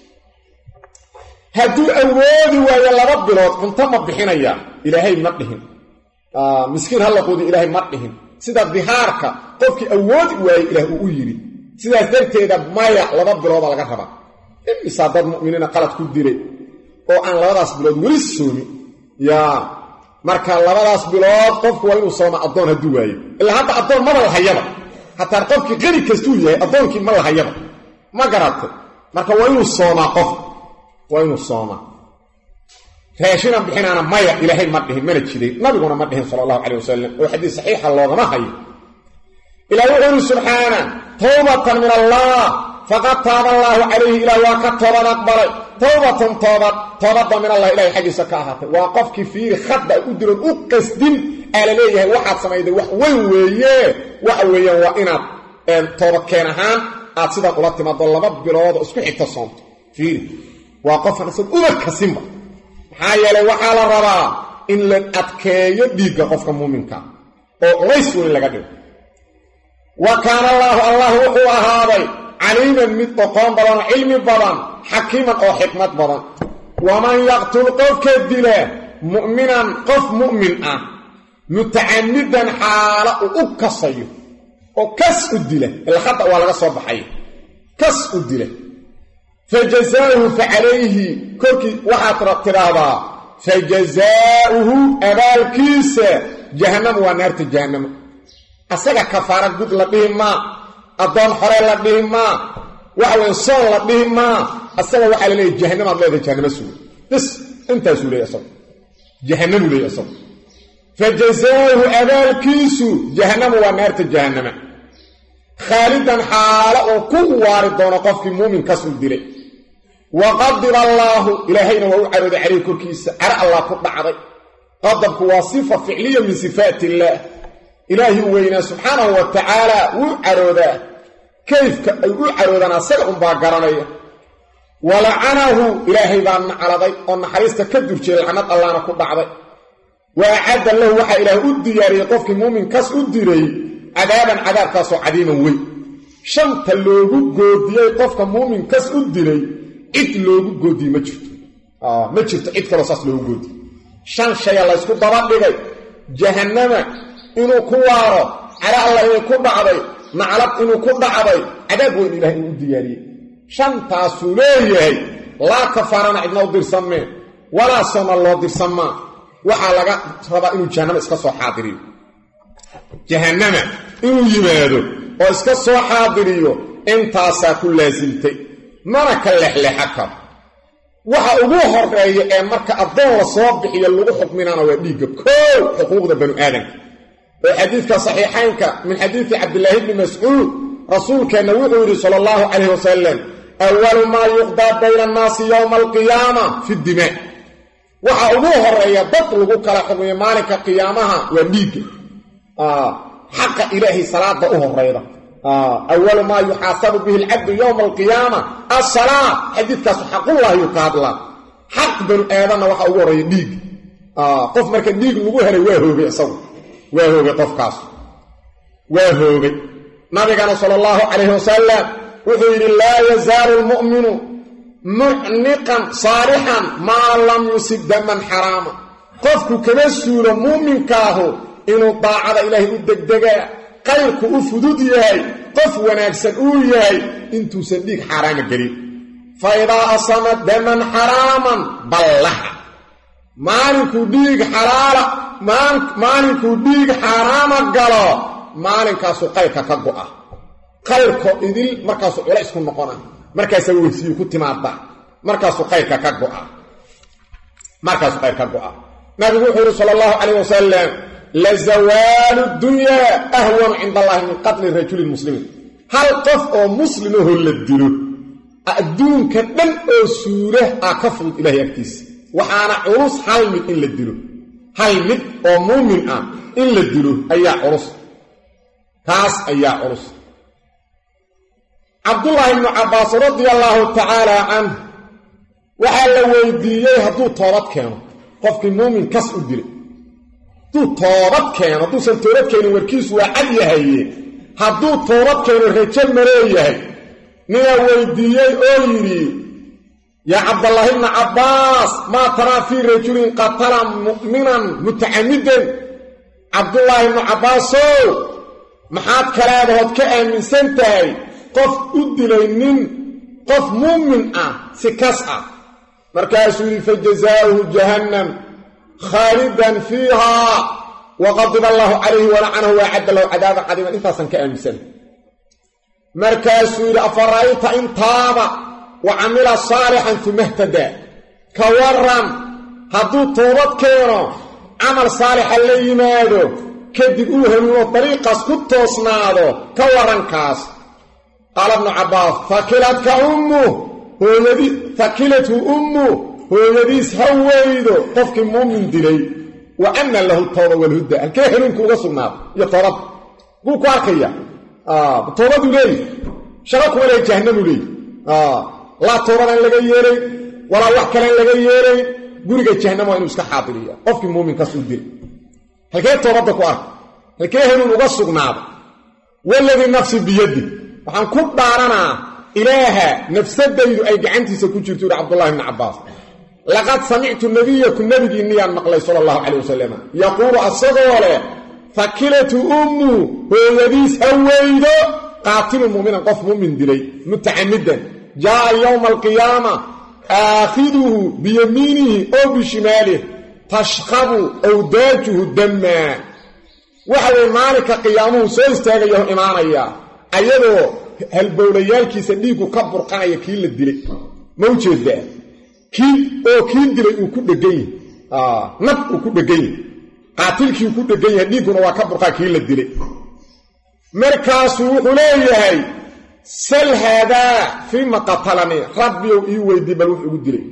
hadduu awoodi waayo laba bilood cunto ma bixinaya ilaahay ma dhihin miskiin hallaqoodii ilaahay ma dhihin sida dihaarka qofkii awoodi waaye ilaah uu u yidhi sidaas darteeda maya laba bilooda laga rabaa imisaa dad mu'miniina qalad ku dilay oo aan labadaas bilood weli soomin yaa marka labadaas bilood qofku waa inuu sooma addoon hadduu waayo ilaa hadda addoon maba lahayaba hataa qofkii qani kastuu yahay addoonkii ma lahayaba ma garatay marka waa inuu soomaa qof waa inuu soomaa raashina bixinaana maya ilaahay ma dhihin mana jiray nabiguna ma dhihin sallallahu alayhi wasallam oo xadiis saxiix loogama hayo ilaahu subhanahu tawbatan min allah faqad taaba allah alayhi ila wa kataba aqbala tawbatan tawbat tawbatan min allah ilaahi xadiisa ka ahaatay waa qofkii fiir khadda u diran u qasdin ala leeyahay waxa sameeyay wax weyn weeye waxa weeyaan waa inaad toobad keen ahaan aad sida ula timaado laba bilood isku xigta soonto fiir waa qof nasab uma kasimba maxaa yeelay waxaa la rabaa in la adkeeyo dhiigga qofka muuminka oo culays weyn laga dhigo wa kaana allah allah wuxuu ahaaday caliiman mid aqoon badan cilmi badan xakiiman oo xikmad badan waman yaqtul qofka dila mu'minan qof mu'min ah mutacammidan xaala u kasayo oo kas u dila ila khata waa laga soo baxay kas u dila فجزاؤه فعليه كركي واحد ترادا فجزاؤه أبالكيس جهنم ونار جهنم أساق كفارة قد لبهما أدون حرير لبهما وحوين صول لبهما أساق وحال ليه جهنم الله إذا جهنم سوء بس انت سوء ليه أصاب جهنم ليه أصاب فجزاؤه أبالكيس جهنم ونار جهنم خالدا حالا وكوار دون قفك مؤمن كسر دلي وقدر الله إلهينا وعرض عليه كيس عرى الله قد عضي قدرك وصفة فعلية من صفات الله إلهي وينا سبحانه وتعالى وعرض كيف وعرضنا سلعهم باقرانية ولعنه إلهي بان عرضي وأن حريست كدر شيء لعنات الله قد عضي وأعد له وحا إله أدي ياري قفك مؤمن كسر دلي عذابا عذاب كاسو عديما وي شنت اللوغو قودية قفك مؤمن كاس أدري إت لوغو قودي ما جرت آه ما جرت إت كراساس لوغو قودي شان شاي الله يسكو ضبط لغي جهنم إنو كوارو على الله إنو كو بعضي معلب إنو كو بعضي عذاب وين إله إنو دياري شان تاسو ليه لا كفارنا عدنا ودير سمي ولا سمى الله ودير سمى وحالك ربا إنو جهنم اسكسو حاضرين جهنم إنو يمادو وإسكا سو حاضريو انتاسا كل لازلتي مرك اللحلحك وحا أبوه الرأي مركا الضوء صوبح يلغو حكمنا وديك كل حقوق ذا بنو آدم وحديثك صحيحينك من حديث عبد الله بن مسعود رسول كان وحوري صلى الله عليه وسلم أول ما يقضى بين الناس يوم القيامة في الدماء وحا أبوه الرأي بطلقوا كلا حكم مالك قيامها وديك آه حق إلهي صلاة بأوه الرئيضة آه أول ما يحاسب به العبد يوم القيامة الصلاة حديث كاسو حق الله يقاد الله حق بن آدم وحاوه الرئيض ديك آه قف مركا ديك نقوها لواهو بيعصو واهو بيطف كاسو واهو بي نبينا صلى الله عليه وسلم وحيد لا يزال المؤمن معنقا صارحا ما لم يصب دما حراما قفك كمسول مؤمن كاهو inuu daacada ilaahay u degdega qayrku u fudud yahay qof wanaagsan uu yahay intuu sandiig xaraam galin fayda asama daman haraman ballaha maalinku dhiig xalaala maalinku dhiig xaraama galo maalinkaasu qayrka ka go'a qayrko idil markaasu culays ku noqona markaas weysiyo ku timaada markaasu qayrka ka go'a markaasu qayrka go'a nabigu wuxuu sallallahu alayhi wasallam لزوال الدنيا أهون عند الله من قتل الرجل المسلم هل قف أو مسلم هو الدين الدين كدن أو سورة أكفر إلهي أكتس وحانا عرص هل من إلا الدين هل من أو مؤمن إلا الدين أي عرص تاس أي عرص عبد الله بن عباس رضي الله تعالى عنه وحال ويديه هدو طارت كانوا قفك المؤمن كسء الدين هدو طورب كان هدو سن طورب كان وركيس وعد يهي هدو طورب كان رجل مريه نيا ويديي اويري يا عبد الله بن عباس ما ترى في رجل قتل مؤمنا متعمدا عبد الله بن عباس محاد كلامه كأمن سنتهي قف ادلينين قف مؤمن اه سكسع مركاسه فجزاؤه جهنم خالدا فيها وغضب الله عليه ولعنه وأعد له عذابا عظيما انتاسا كأمسا مركز أفرأيت إن تاب وعمل صالحا ثم اهتدى كورا hadduu toobad keeno camal saalixa la yimaado kadib uu hanuuno dariiqaas ku toosnaado ka warankaas qaala ibnu cabbaas fakilatka ummu hooyadii fakilathu ummu hooyadiis ha weydo qofkii muumin dilay wa anna lahu tawba walhuda halkee hanuunka uga sugnaado iyo toobad buu ku arkaya toobadu leey shaqo kuma leey jahannamu leey laa toobadan laga yeelay walaa wax kale laga yeelay guriga jahannamo inuu iska xaadiriyo qofkii muuminkaas u dilay halkee toobada ku ark halkee hanuun uga sugnaado walladii nafsi biyadi waxaan ku dhaaranaa ilaaha nafsadaydu ay gacantiisa ku jirto uri cabdullahi ibni cabbaas laqad samictu nabiyakum nabigiinniyaan maqlay sala allahu calayh wasalam yaquulu asagoo leh fakilatu ummu hooyadiis ha weydo qaatilu mu'minan qof muumin dilay mutacamidan jaa'a yowma alqiyaama aakhiduhu biyamiinihi oo bishimaalih tashqabu awdaajuhu dammaa waxa way maalinka qiyaamuhu soo istaagayo imaanaya ayadoo halbowlayaalkiisa dhiigu ka burqanaya kii la dilay ma u jeedaa kii oo kii dilay uu ku dhegan yahay naf uu ku dhegan yahay qaatilkii uu ku dhegan yahay dhiiguna waa ka burqaa kii la dilay markaasuu wuxuu leeyahay sal haadaa fiima qatalanii rabbiyow ii weydii bal wux igu dilay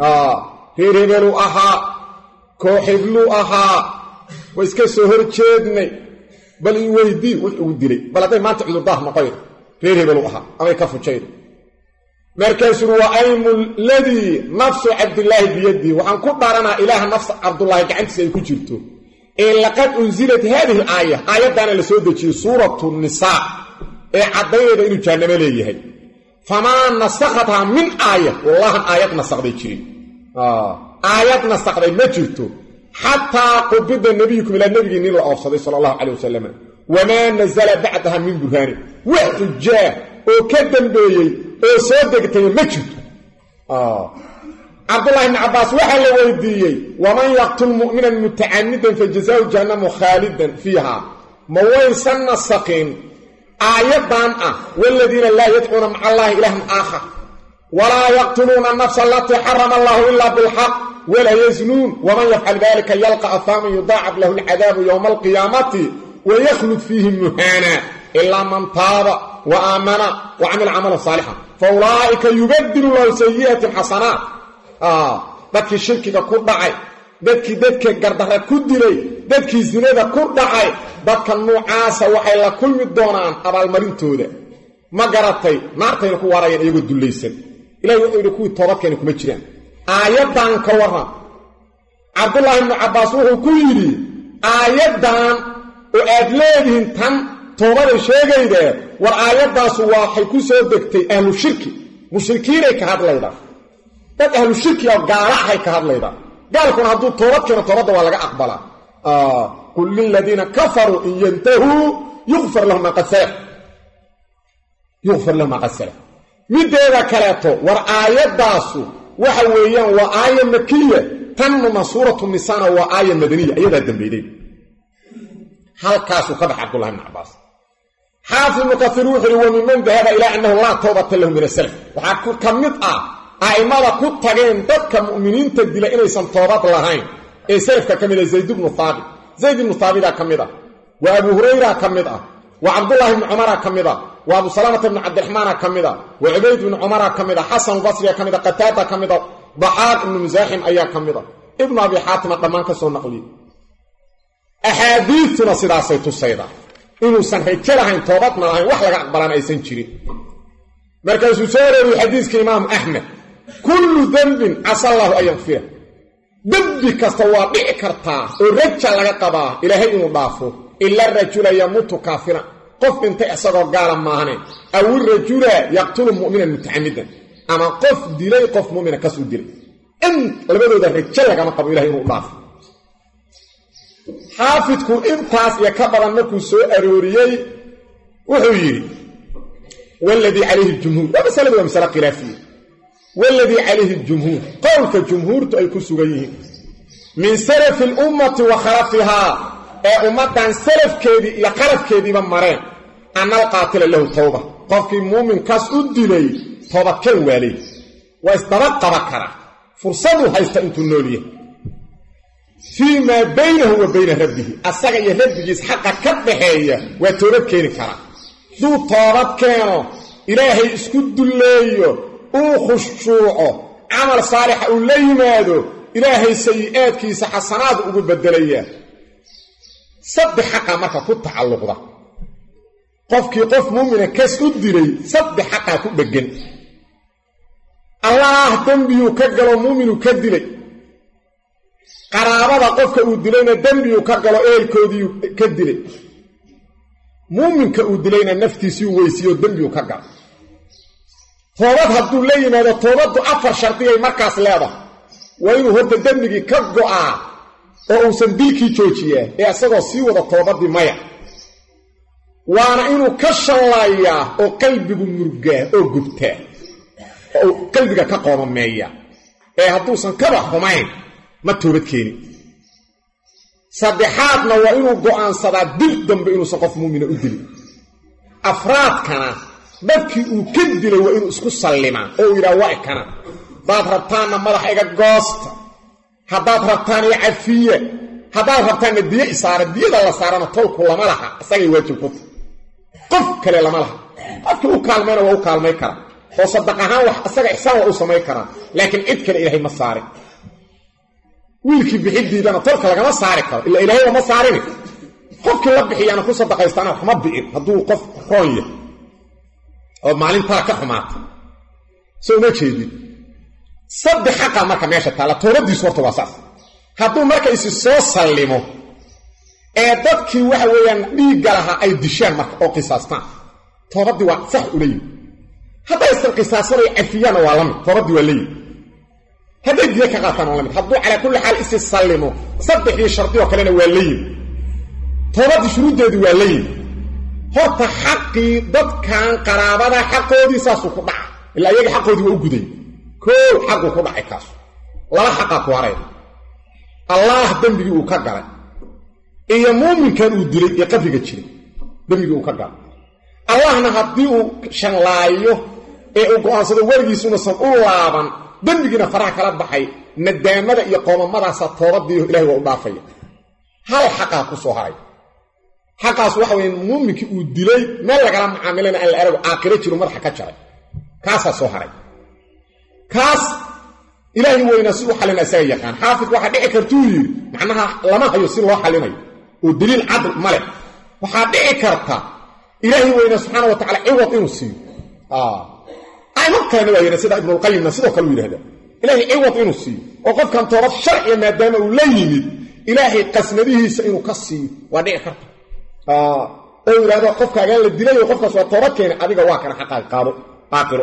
reer hebeluu ahaa kooxibluu ahaa wa iska soo hor jeednay bal ii weydii wux igu dilay bal hadday maanta cudurdaar noqoyn reer hebeluu ahaa amay ka fujayn markaasuu wa aymu ladii nafsu cabdillaahi biyadii waxaan ku dhaaranaa ilaaha nafsa cabdullaahi gacantiisa ay ku jirto ee laqad unzilat haadihi alaaya aayaddaana la soo dejiyey suuratu nisaa ee caddayneeda inuu jahannamo leeyahay famaa nasakhathaa min aaya wallahan aayad nasakday jirin aayad nasakday ma jirto xataa qubida nabiyukum ilaa nebigii nin la oofsaday sala allahu calay wasalam wamaa nazala bacdaha min burhaani wax xujaa oo ka dambeeyey oo soo degtay ma jirto cabdullahi ibni cabbaas waxaa la weydiiyey waman yaqtul mu'minan mutacamidan fajazaau jahannamu khaalidan fiiha ma waysan nasaqin aayaddan ah waaladiina laa yadcuuna maca allaahi ilaahan aakhar walaa yaqtuluuna anafsa alatii xarama allahu ilaa bilxaq walaa yaznuun waman yafcal dalika yalqa afaaman yudaacab lahu alcadaabu yowma alqiyaamati waykhlud fiihi muhaana ilaa man taaba wa aamana wa camila camalan saalixa fa ulaa'ika yubadilu lahu sayi'atin xasanaat dadkii shirkiga ku dhacay dadkii dadka gardarra ku dilay dadkii sinada ku dhacay dadka nuucaasa waxay la kulmi doonaan abaalmarintooda ma garatay naartayna ku waarayaan iyagoo dullaysan ilahi wuxuu yidhi kuwii toobadkeena kuma jiraan aayaddan ka warran cabdullaahi ibnu cabbaas wuxuu ku yidhi aayaddan oo aad leedihiin tan toobaday sheegaydee war aayaddaasu waxay ku soo degtay ahlu shirki mushrikiinay ka hadlaydaa dad ahlu shirki oo gaala ahay ka hadlaydaa gaalkuna hadduu toobad keeno toobadda waa laga aqbalaa qul liladiina kafaruu in yantahuu yukfar lahum maa qad salaf yukfar lahum maa qad salaf mideeda kaleeto war aayaddaasu waxa weeyaan waa aaya makiya tanna suuratu nisaana waa aaya madaniya iyadaa dambayday halkaasuu ka bax cabdullahi ibni cabbaas xaafid ibnu kasiir wuxuu yihi wa minman dahaba ilaa annahu laa tawbata lahu min asalaf waxaa ka mid ah a'immada ku tageen dadka mu'miniinta dila inaysan toobad lahayn ee salafka ka mid ah zayd ibnu haabit zayd ibnu haabitaa ka mid ah wa abu hurayra ka mid ah wa cabdullaahi ibni cumara ka mid ah wa abu salamata ibni cabdiraxmaana ka mid ah wa cubayd ibni cumara ka mid ah xasan basriya ka mid ah qataada ka mid ah daxaaq ibnu musaaxim ayaa ka mid ah ibnu abi xaatima dhammaan ka soo naqliyey axaadiidtuna sidaasay tusaydaa inuusan rajo lahayn toobadna lahayn wax laga aqbalaan aysan jirin markaasuu soo arooriyey xadiiska imaamu axmed kullu dembin casa allaahu an yakfira dembi kasta waa dhici kartaa oo raja laga qabaa ilaahay inuu dhaafo ila rajula yamuutu kaafiran qof dhintay isagoo gaala maahane aw irajula yaqtulu mu'minan mutacamidan ama qof dilay qof mu'mina kasuu dilay in labadooda rajo lagama qabo ilahay inuu dhaafo xaafidku intaas iyo ka badan markuu soo arooriyey wuxuu yidhi waladii calayhi ljumhuur waa masaladu waa masale khilaafiya waladii calayhi ljumhuur qowlka jumhuurtu ay ku sugan yihiin min salafi lummati wa khalafihaa ee ummaddan salafkeedii iyo khalafkeediiba mareen ana alqaatila lahu tawba qofkii muuminkaas u dilay toobadkeen waaley waa isdaba qaba karaa fursaduu haysta intuu nool yahay فيما بينه وبين ربه أساق يهربجيس حقا كبحية وتورب كيني كرا دو طارب كانوا إلهي اسكد الليل او خشوعه عمل صالح اللي ماذا إلهي سيئات كيس حسنات أقول بدلية صد حقا مركا كنت تعلق ده قفكي قف مؤمنة كاس أدري صد حقا كنت بجن الله دنبيو كقلو مؤمنو كدلي قرابة قفك أدلينا دنبيو كقلو إيل كوديو كدلي مؤمن كأدلينا نفتي سيو ويسيو دنبيو كقلو toobad hadduu la yimaado toobaddu afar shartiyay markaas leedahay waa inuu horta dembigii ka go'aa oo uusan dilkii joojiyaa ee asagoo sii wada toobadii maya waana inuu ka shallaayaa oo qalbigu murgaa oo gubtaa oo qalbiga ka qoomameeya ee hadduusan kaba xumayn ma toobad keeni saddexaadna waa inuu go'aansadaa dil dambe inuusan qof muumina u dilin afraadkana dadkii uu ka dilay waa inuu isku sallimaa oo yidhaa waa ikana haddaad rabtaanna madaxa iga goosta haddaad rabtaana i cafiya haddaad rabtaanna diyo isaara diyada la saarana tolku lama laha isagay waajib ku qof kale lama laha qofkii u kaalmayna waa u kaalmay karaa oo sadaq ahaan wax isaga ixsaan waa u samayn karaa laakiin cid kale ilaahay ma saarin wiilkii bixidiidana tolka lagama saari karo ilaa ilaahay lama saarini qofkii la bixiyaana ku sadaqaystaana waxma bi'in hadduu qof roon yahay oo maalintaa ka xumaatay soo ma jeedin saddex xaqa marka meesha taala toobadiisu horta waa saas hadduu marka isi soo sallimo ee dadkii waxa weeyaan dhiigga lahaa ay dishaan marka oo qisaastaan toobadii waa sax u leeyihin haddaysan qisaasan ay cafiyana waa lamid toobadii waa leeyihin hadday diya ka qaataan waa lamid hadduu calaa kulli xaal isi sallimo saddexdii shardi oo kalena waa leeyihin toobadii shuruuddeedii waa leeyihin horta xaqii dadkan qaraabada xaqoodii saasuu ku dhaca ilaa iyaga xaqoodii waa u guday koow xaquu ku dhacay kaas laba xaqaa ku haray allah dembigii uu ka galay iyo muuminkan uu dilay ee qabriga jiray dembigii uu ka galay allahna haddii uu shanlaayo ee uu go'aansado weligiisunasan u laaban dembigiina faraha kala baxay nadaamada iyo qoomamadaasa toobadii ilaahay waa u dhaafaya hal xaqaa ku soo haray xaqaas waxa weeye muuminkii uu dilay meel lagala macaamilana aan la arago aakhiro jiro madaxa ka jaray kaasaa soo haray kaas ilaahay weyna si u xalina isaga yaqaan xaafid waxa dhici kartuu yiri macnaha lama hayo si loo xalinayo oo daliil cad male waxa dhici karta ilaahay weyna subhanahu wa ta'ala ciwad inuu siiyo ah ay markaan wayna sida ibn al-qayyim sidoo kale yiraahdo ilaahay ciwad inuu siiyo oo qofkan toobad sharci maadaama uu la yimid ilaahay qasnadihiisa inuu ka siiyo waa dhici karta ah oo yiraahdo qofkaaga la dilay oo qofkaas waa toobad keenay adiga waa kana xaqaa qaado aakhiro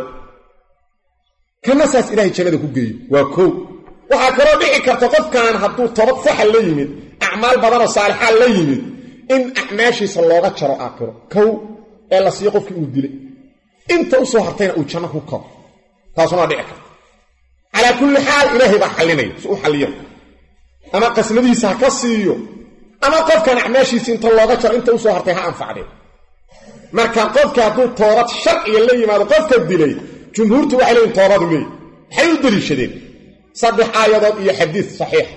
kana saas ilaahay jannada ku geeyo waa koow waxa kale dhici karta qofkan hadduu toobad sax la yimid acmaal badan oo saalixa la yimid in acmaashiisa looga jaro aakhiro koow ee la siiyo qofkii uu dilay inta u soo hartayna uu janno ku kabo taasuna dhici karta ala kulli xaal ilaahay baa xalinay soo xaliyo ama qasmadiisa ka siiyo ama qofkan acmaashiisa inta looga jaro inta u soo hartay ha anfacday marka qofka hadduu toobad sharci la yimaado qofka dilay jumhuurtu waxay leeyihiin toobadu leeyahay waxay u daliishadeen saddex aayadood iyo xadiis saxiix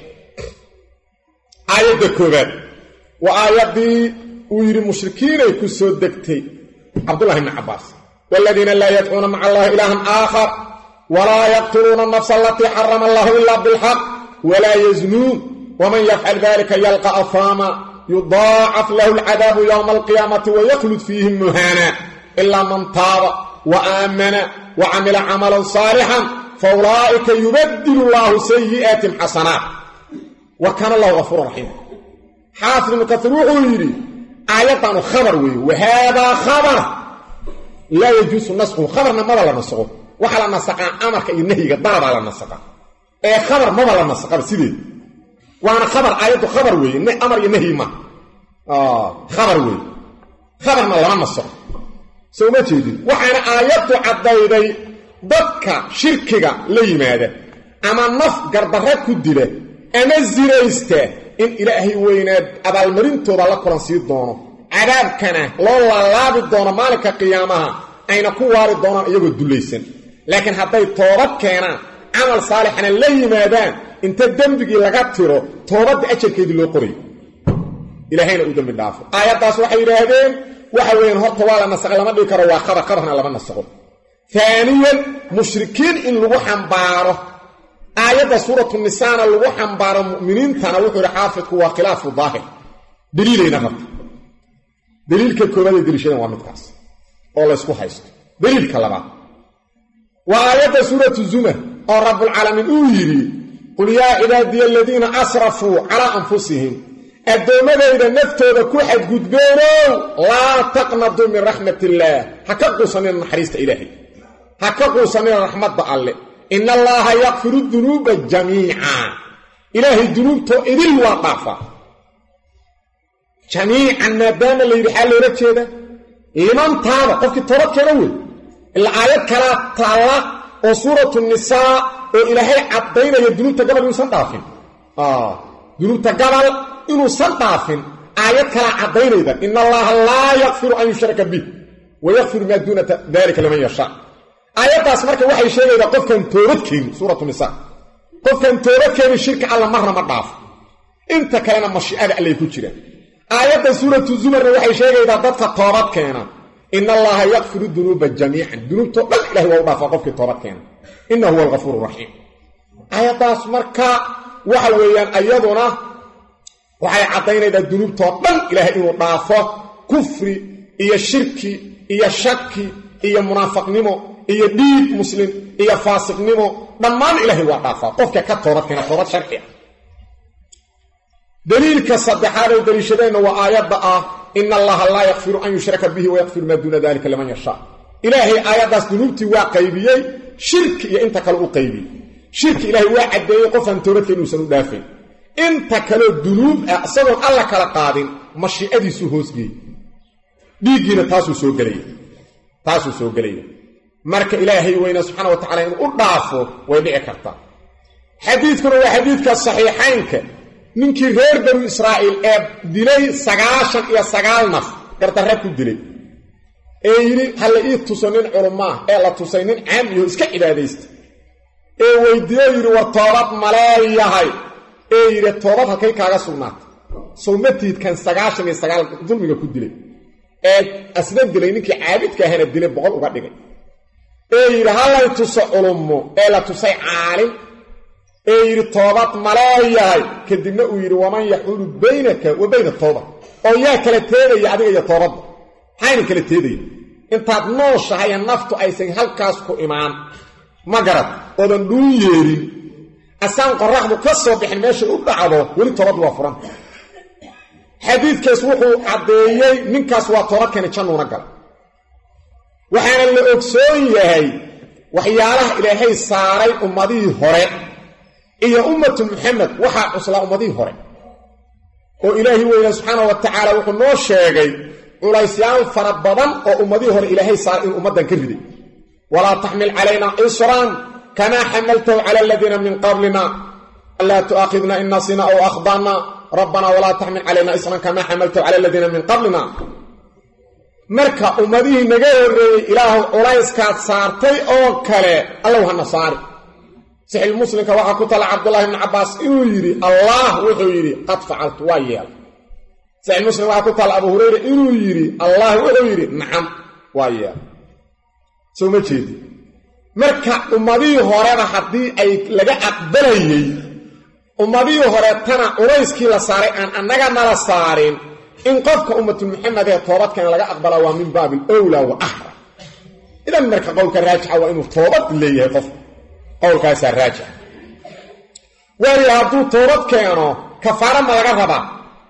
aayadda koowaad waa aayaddii uu yidhi mushrikiinay ku soo degtay cabdullahi ibni cabbaas والذين لا يدعون مع الله إلها آخر ولا يقتلون النفس التي حرم الله إلا بالحق ولا يزنون ومن يفعل ذلك يلقى أثاما يضاعف له العذاب يوم القيامة ويخلد فيه مهانا إلا من تاب وآمن وعمل عملا صالحا فأولئك يبدل الله سيئات حسنات وكان الله غفور رحيم حافظ المكثروح يري آياتنا خبر وهذا خبر لا يجوز النسخ خبرنا ما لا نسخه وحلا نسخ امرك النهي ضرب على النسخ اي خبر ما لا نسخ سيدي وانا خبر ايته خبر وي ان امر النهي ما اه خبر وي خبر ما لا نسخ سو ما تيجي وحنا ايته عديدي dadka shirkiga la yimaada ama naf gardarra ku dile ama ziraysta in ilaahay weynaad abaalmarintooda la kulan sii doono cadaabkana loo laalaabi doono maalinka qiyaamaha ayna ku waari doonaan iyagoo dulaysan laakiin hadday toobad keenaan amal saalixana la yimaadaan inta dembigii laga tiro toobadda ajarkeedii loo qoray ilaahayna uu dambi dhaafo aayadaas waxay yiraahdeen waxa weeyaan horta waa la nasakh lama dhigi karo waa khabar khabarna lama nasakho ثانيا مشركين إن لغو حنباره آيات سورة النساء لغو حنباره مؤمنين تنوحوا لحافظ هو خلاف الظاهر دليل نفط دليل كالكوبالي دليشين وامدكاس الله يسكو حيث دليل كلمة وآيات سورة الزمر رب العالمين أويري قل يا عبادي الذين أسرفوا على أنفسهم الدومة إذا نفتوا بكوحة قدبينوا لا تقنطوا من رحمة الله حكاكوا صنين النحريست إلهي حكاكوا صنين الرحمة الله إن الله يغفر الذنوب جميعا إلهي الذنوب تؤذي الوقافة جميعا ما دام اللي بحال لك هذا لمن تابع قفك التراب كنوي الآيات كلا تعالى وصورة النساء وإلهي عبدين الذنوب تقبل ينسان دافن آه ذنوب تقبل ينسان دافن آيات كلا عبدين إذا إن الله لا يغفر أن يشرك به ويغفر ما دون ذلك لمن يشاء آيات أسمرك وحي شيء إذا قف كان تورتكين سورة النساء قف كان تورتكين الشرك على مرة مضاف انت كان مشيئة اللي يكون آيات سورة الزمر وحي شيء إذا ضدك الطورات كان إن الله يغفر الذنوب جميعا الذنوب تقبل إله وضاف قفك الطورات كان إنه هو الغفور الرحيم آيات أسمرك وحلويان أيضنا وحي عطينا إذا الذنوب تقبل إله إنه ضافه كفري إيا الشركي إيا الشكي إيا منافق نمو إيا ديب مسلم إيا فاسق نمو ضمان إلهي وضافه قفك كالطورات كان طورات شركية دليل كالصدحات ودليشدين وآيات بقى إن الله لا يغفر أن يشرك به ويغفر ما دون ذلك لمن يشاء إلهي آيات داس دنوبتي واقيبيي شرك يا انت كالو قيبي شرك إلهي واحد دي قفا تورك إنو دافين انت كالو دنوب أصدر الله كالا قادم مشيئدي سوهوس بي ديجينا تاسو سو قليل تاسو سو قليل مرك إلهي وين سبحانه وتعالى إنه أضعفه ويبيع كرتا حديثكم هو حديثك الصحيحينك منك غير بنو إسرائيل أب دلي سقاشا إيا سقال نف قرطة ربك دلي إيري هل إيه تصنين علماء إيه لا تصنين عام يهزك إباديست إيه ويديو يري والطورات ملايا هاي إيه يري الطورات هكي كاغا سلمات سلمتي كان سقاشا إيا سقال ظلمي كود دلي إيه أسنان دلي نكي عابد كهنا دلي بغل وقع دلي إيه يري هل إيه تصن علماء إيه لا تصن عالم ايري توبات ملاياي كدبنا ويري ومن يحول بينك وبين التوبه او يا كلا تيدي اديga يا توبه حين كلا تيدي انت نوش هي نفط ايسن halkaas ku imaan ma garad odan duu yeerin asan qorraxdu ka soo bixin meesha u dhacdo wali toobad waa furan xadiidkaas wuxuu cadeeyay ninkaas waa toobad kan jannuuna gal waxaana la ogsoon yahay waxyaalaha ilaahay saaray ummadii hore إيا أمة محمد وحا عصلا أمضيه هوري وإلهي وإله سبحانه وتعالى وقل نوش شاقي وليسيان فربضان وأمضيه هوري إلهي صار إن أمدا كردي ولا تحمل علينا إصران كما حملته على الذين من قبلنا لا تؤاخذنا إن نصينا أو أخضانا ربنا ولا تحمل علينا إصران كما حملته على الذين من قبلنا مركا أمضيه نجاور إله وليس كات صارتي أو كالي الله هالنصاري صحيح المسلم كواحد كتل عبد الله بن عباس إنه يري الله وحو يري قد فعلت ويال صحيح المسلم كواحد كتل أبو هريرة إنه يري الله وحو يري نعم ويال سو ما تشيدي مركا أمضي هورينا حدي أي لغا أقبلي أمضي هوريتنا أريس كي لصاري أن أننا نرى صارين إن قفك أمة محمد يطورت كان لغا أقبل ومن باب الأولى وأحرى إذا مركا قولك الراجع وإنه طورت اللي يقف قول كاس الراجع واري هادو توبد كانو كفاره ما لغا ربا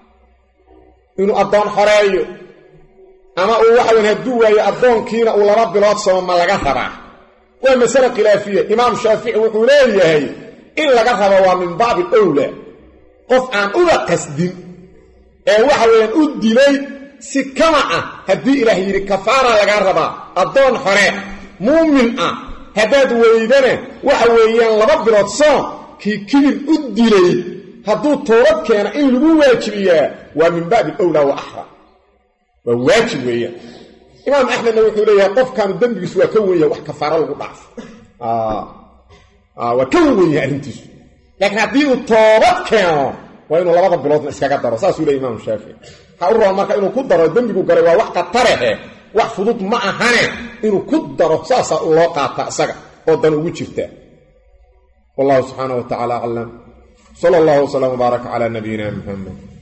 انو ادون خوريو اما او waxa weyn haduu way adoon kiina uu laba bilood soo ma laga rabaa way masala khilaafiye imam shafi'i wuxuu leeyahay in laga rabo waa min baab awla qof aan u qasdin ee waxa weyn u dilay si kama ah hadii ilaahay yiri kafaara laga rabaa adoon xore muumin ah هداد ويدنا وحويان لبا بلاد صام كي كبير أدلي هدو طورب كان إن لبو واجبيا ومن باب الأولى وأحرى وواجب ويا إمام أحمد نوحي ليه قف كان الدم بيسوا كوية وحكفار الغضعف آه آه وكوية أنتس laakiin haddii uu toobad keeno waa inuu labada biloodna iskaga daro saasuu leeyahay imaamu shaafici ha u raba marka inuu ku daro dembigu galay waa wax qatarehe wax fudud ma ahane inuu ku daro saasaa u loo qaata isaga oo dan ugu jirta wallahu subxaanahu wa tacaala aclam sala allahu wasalam wbaaraka calaa nabiyina muxamed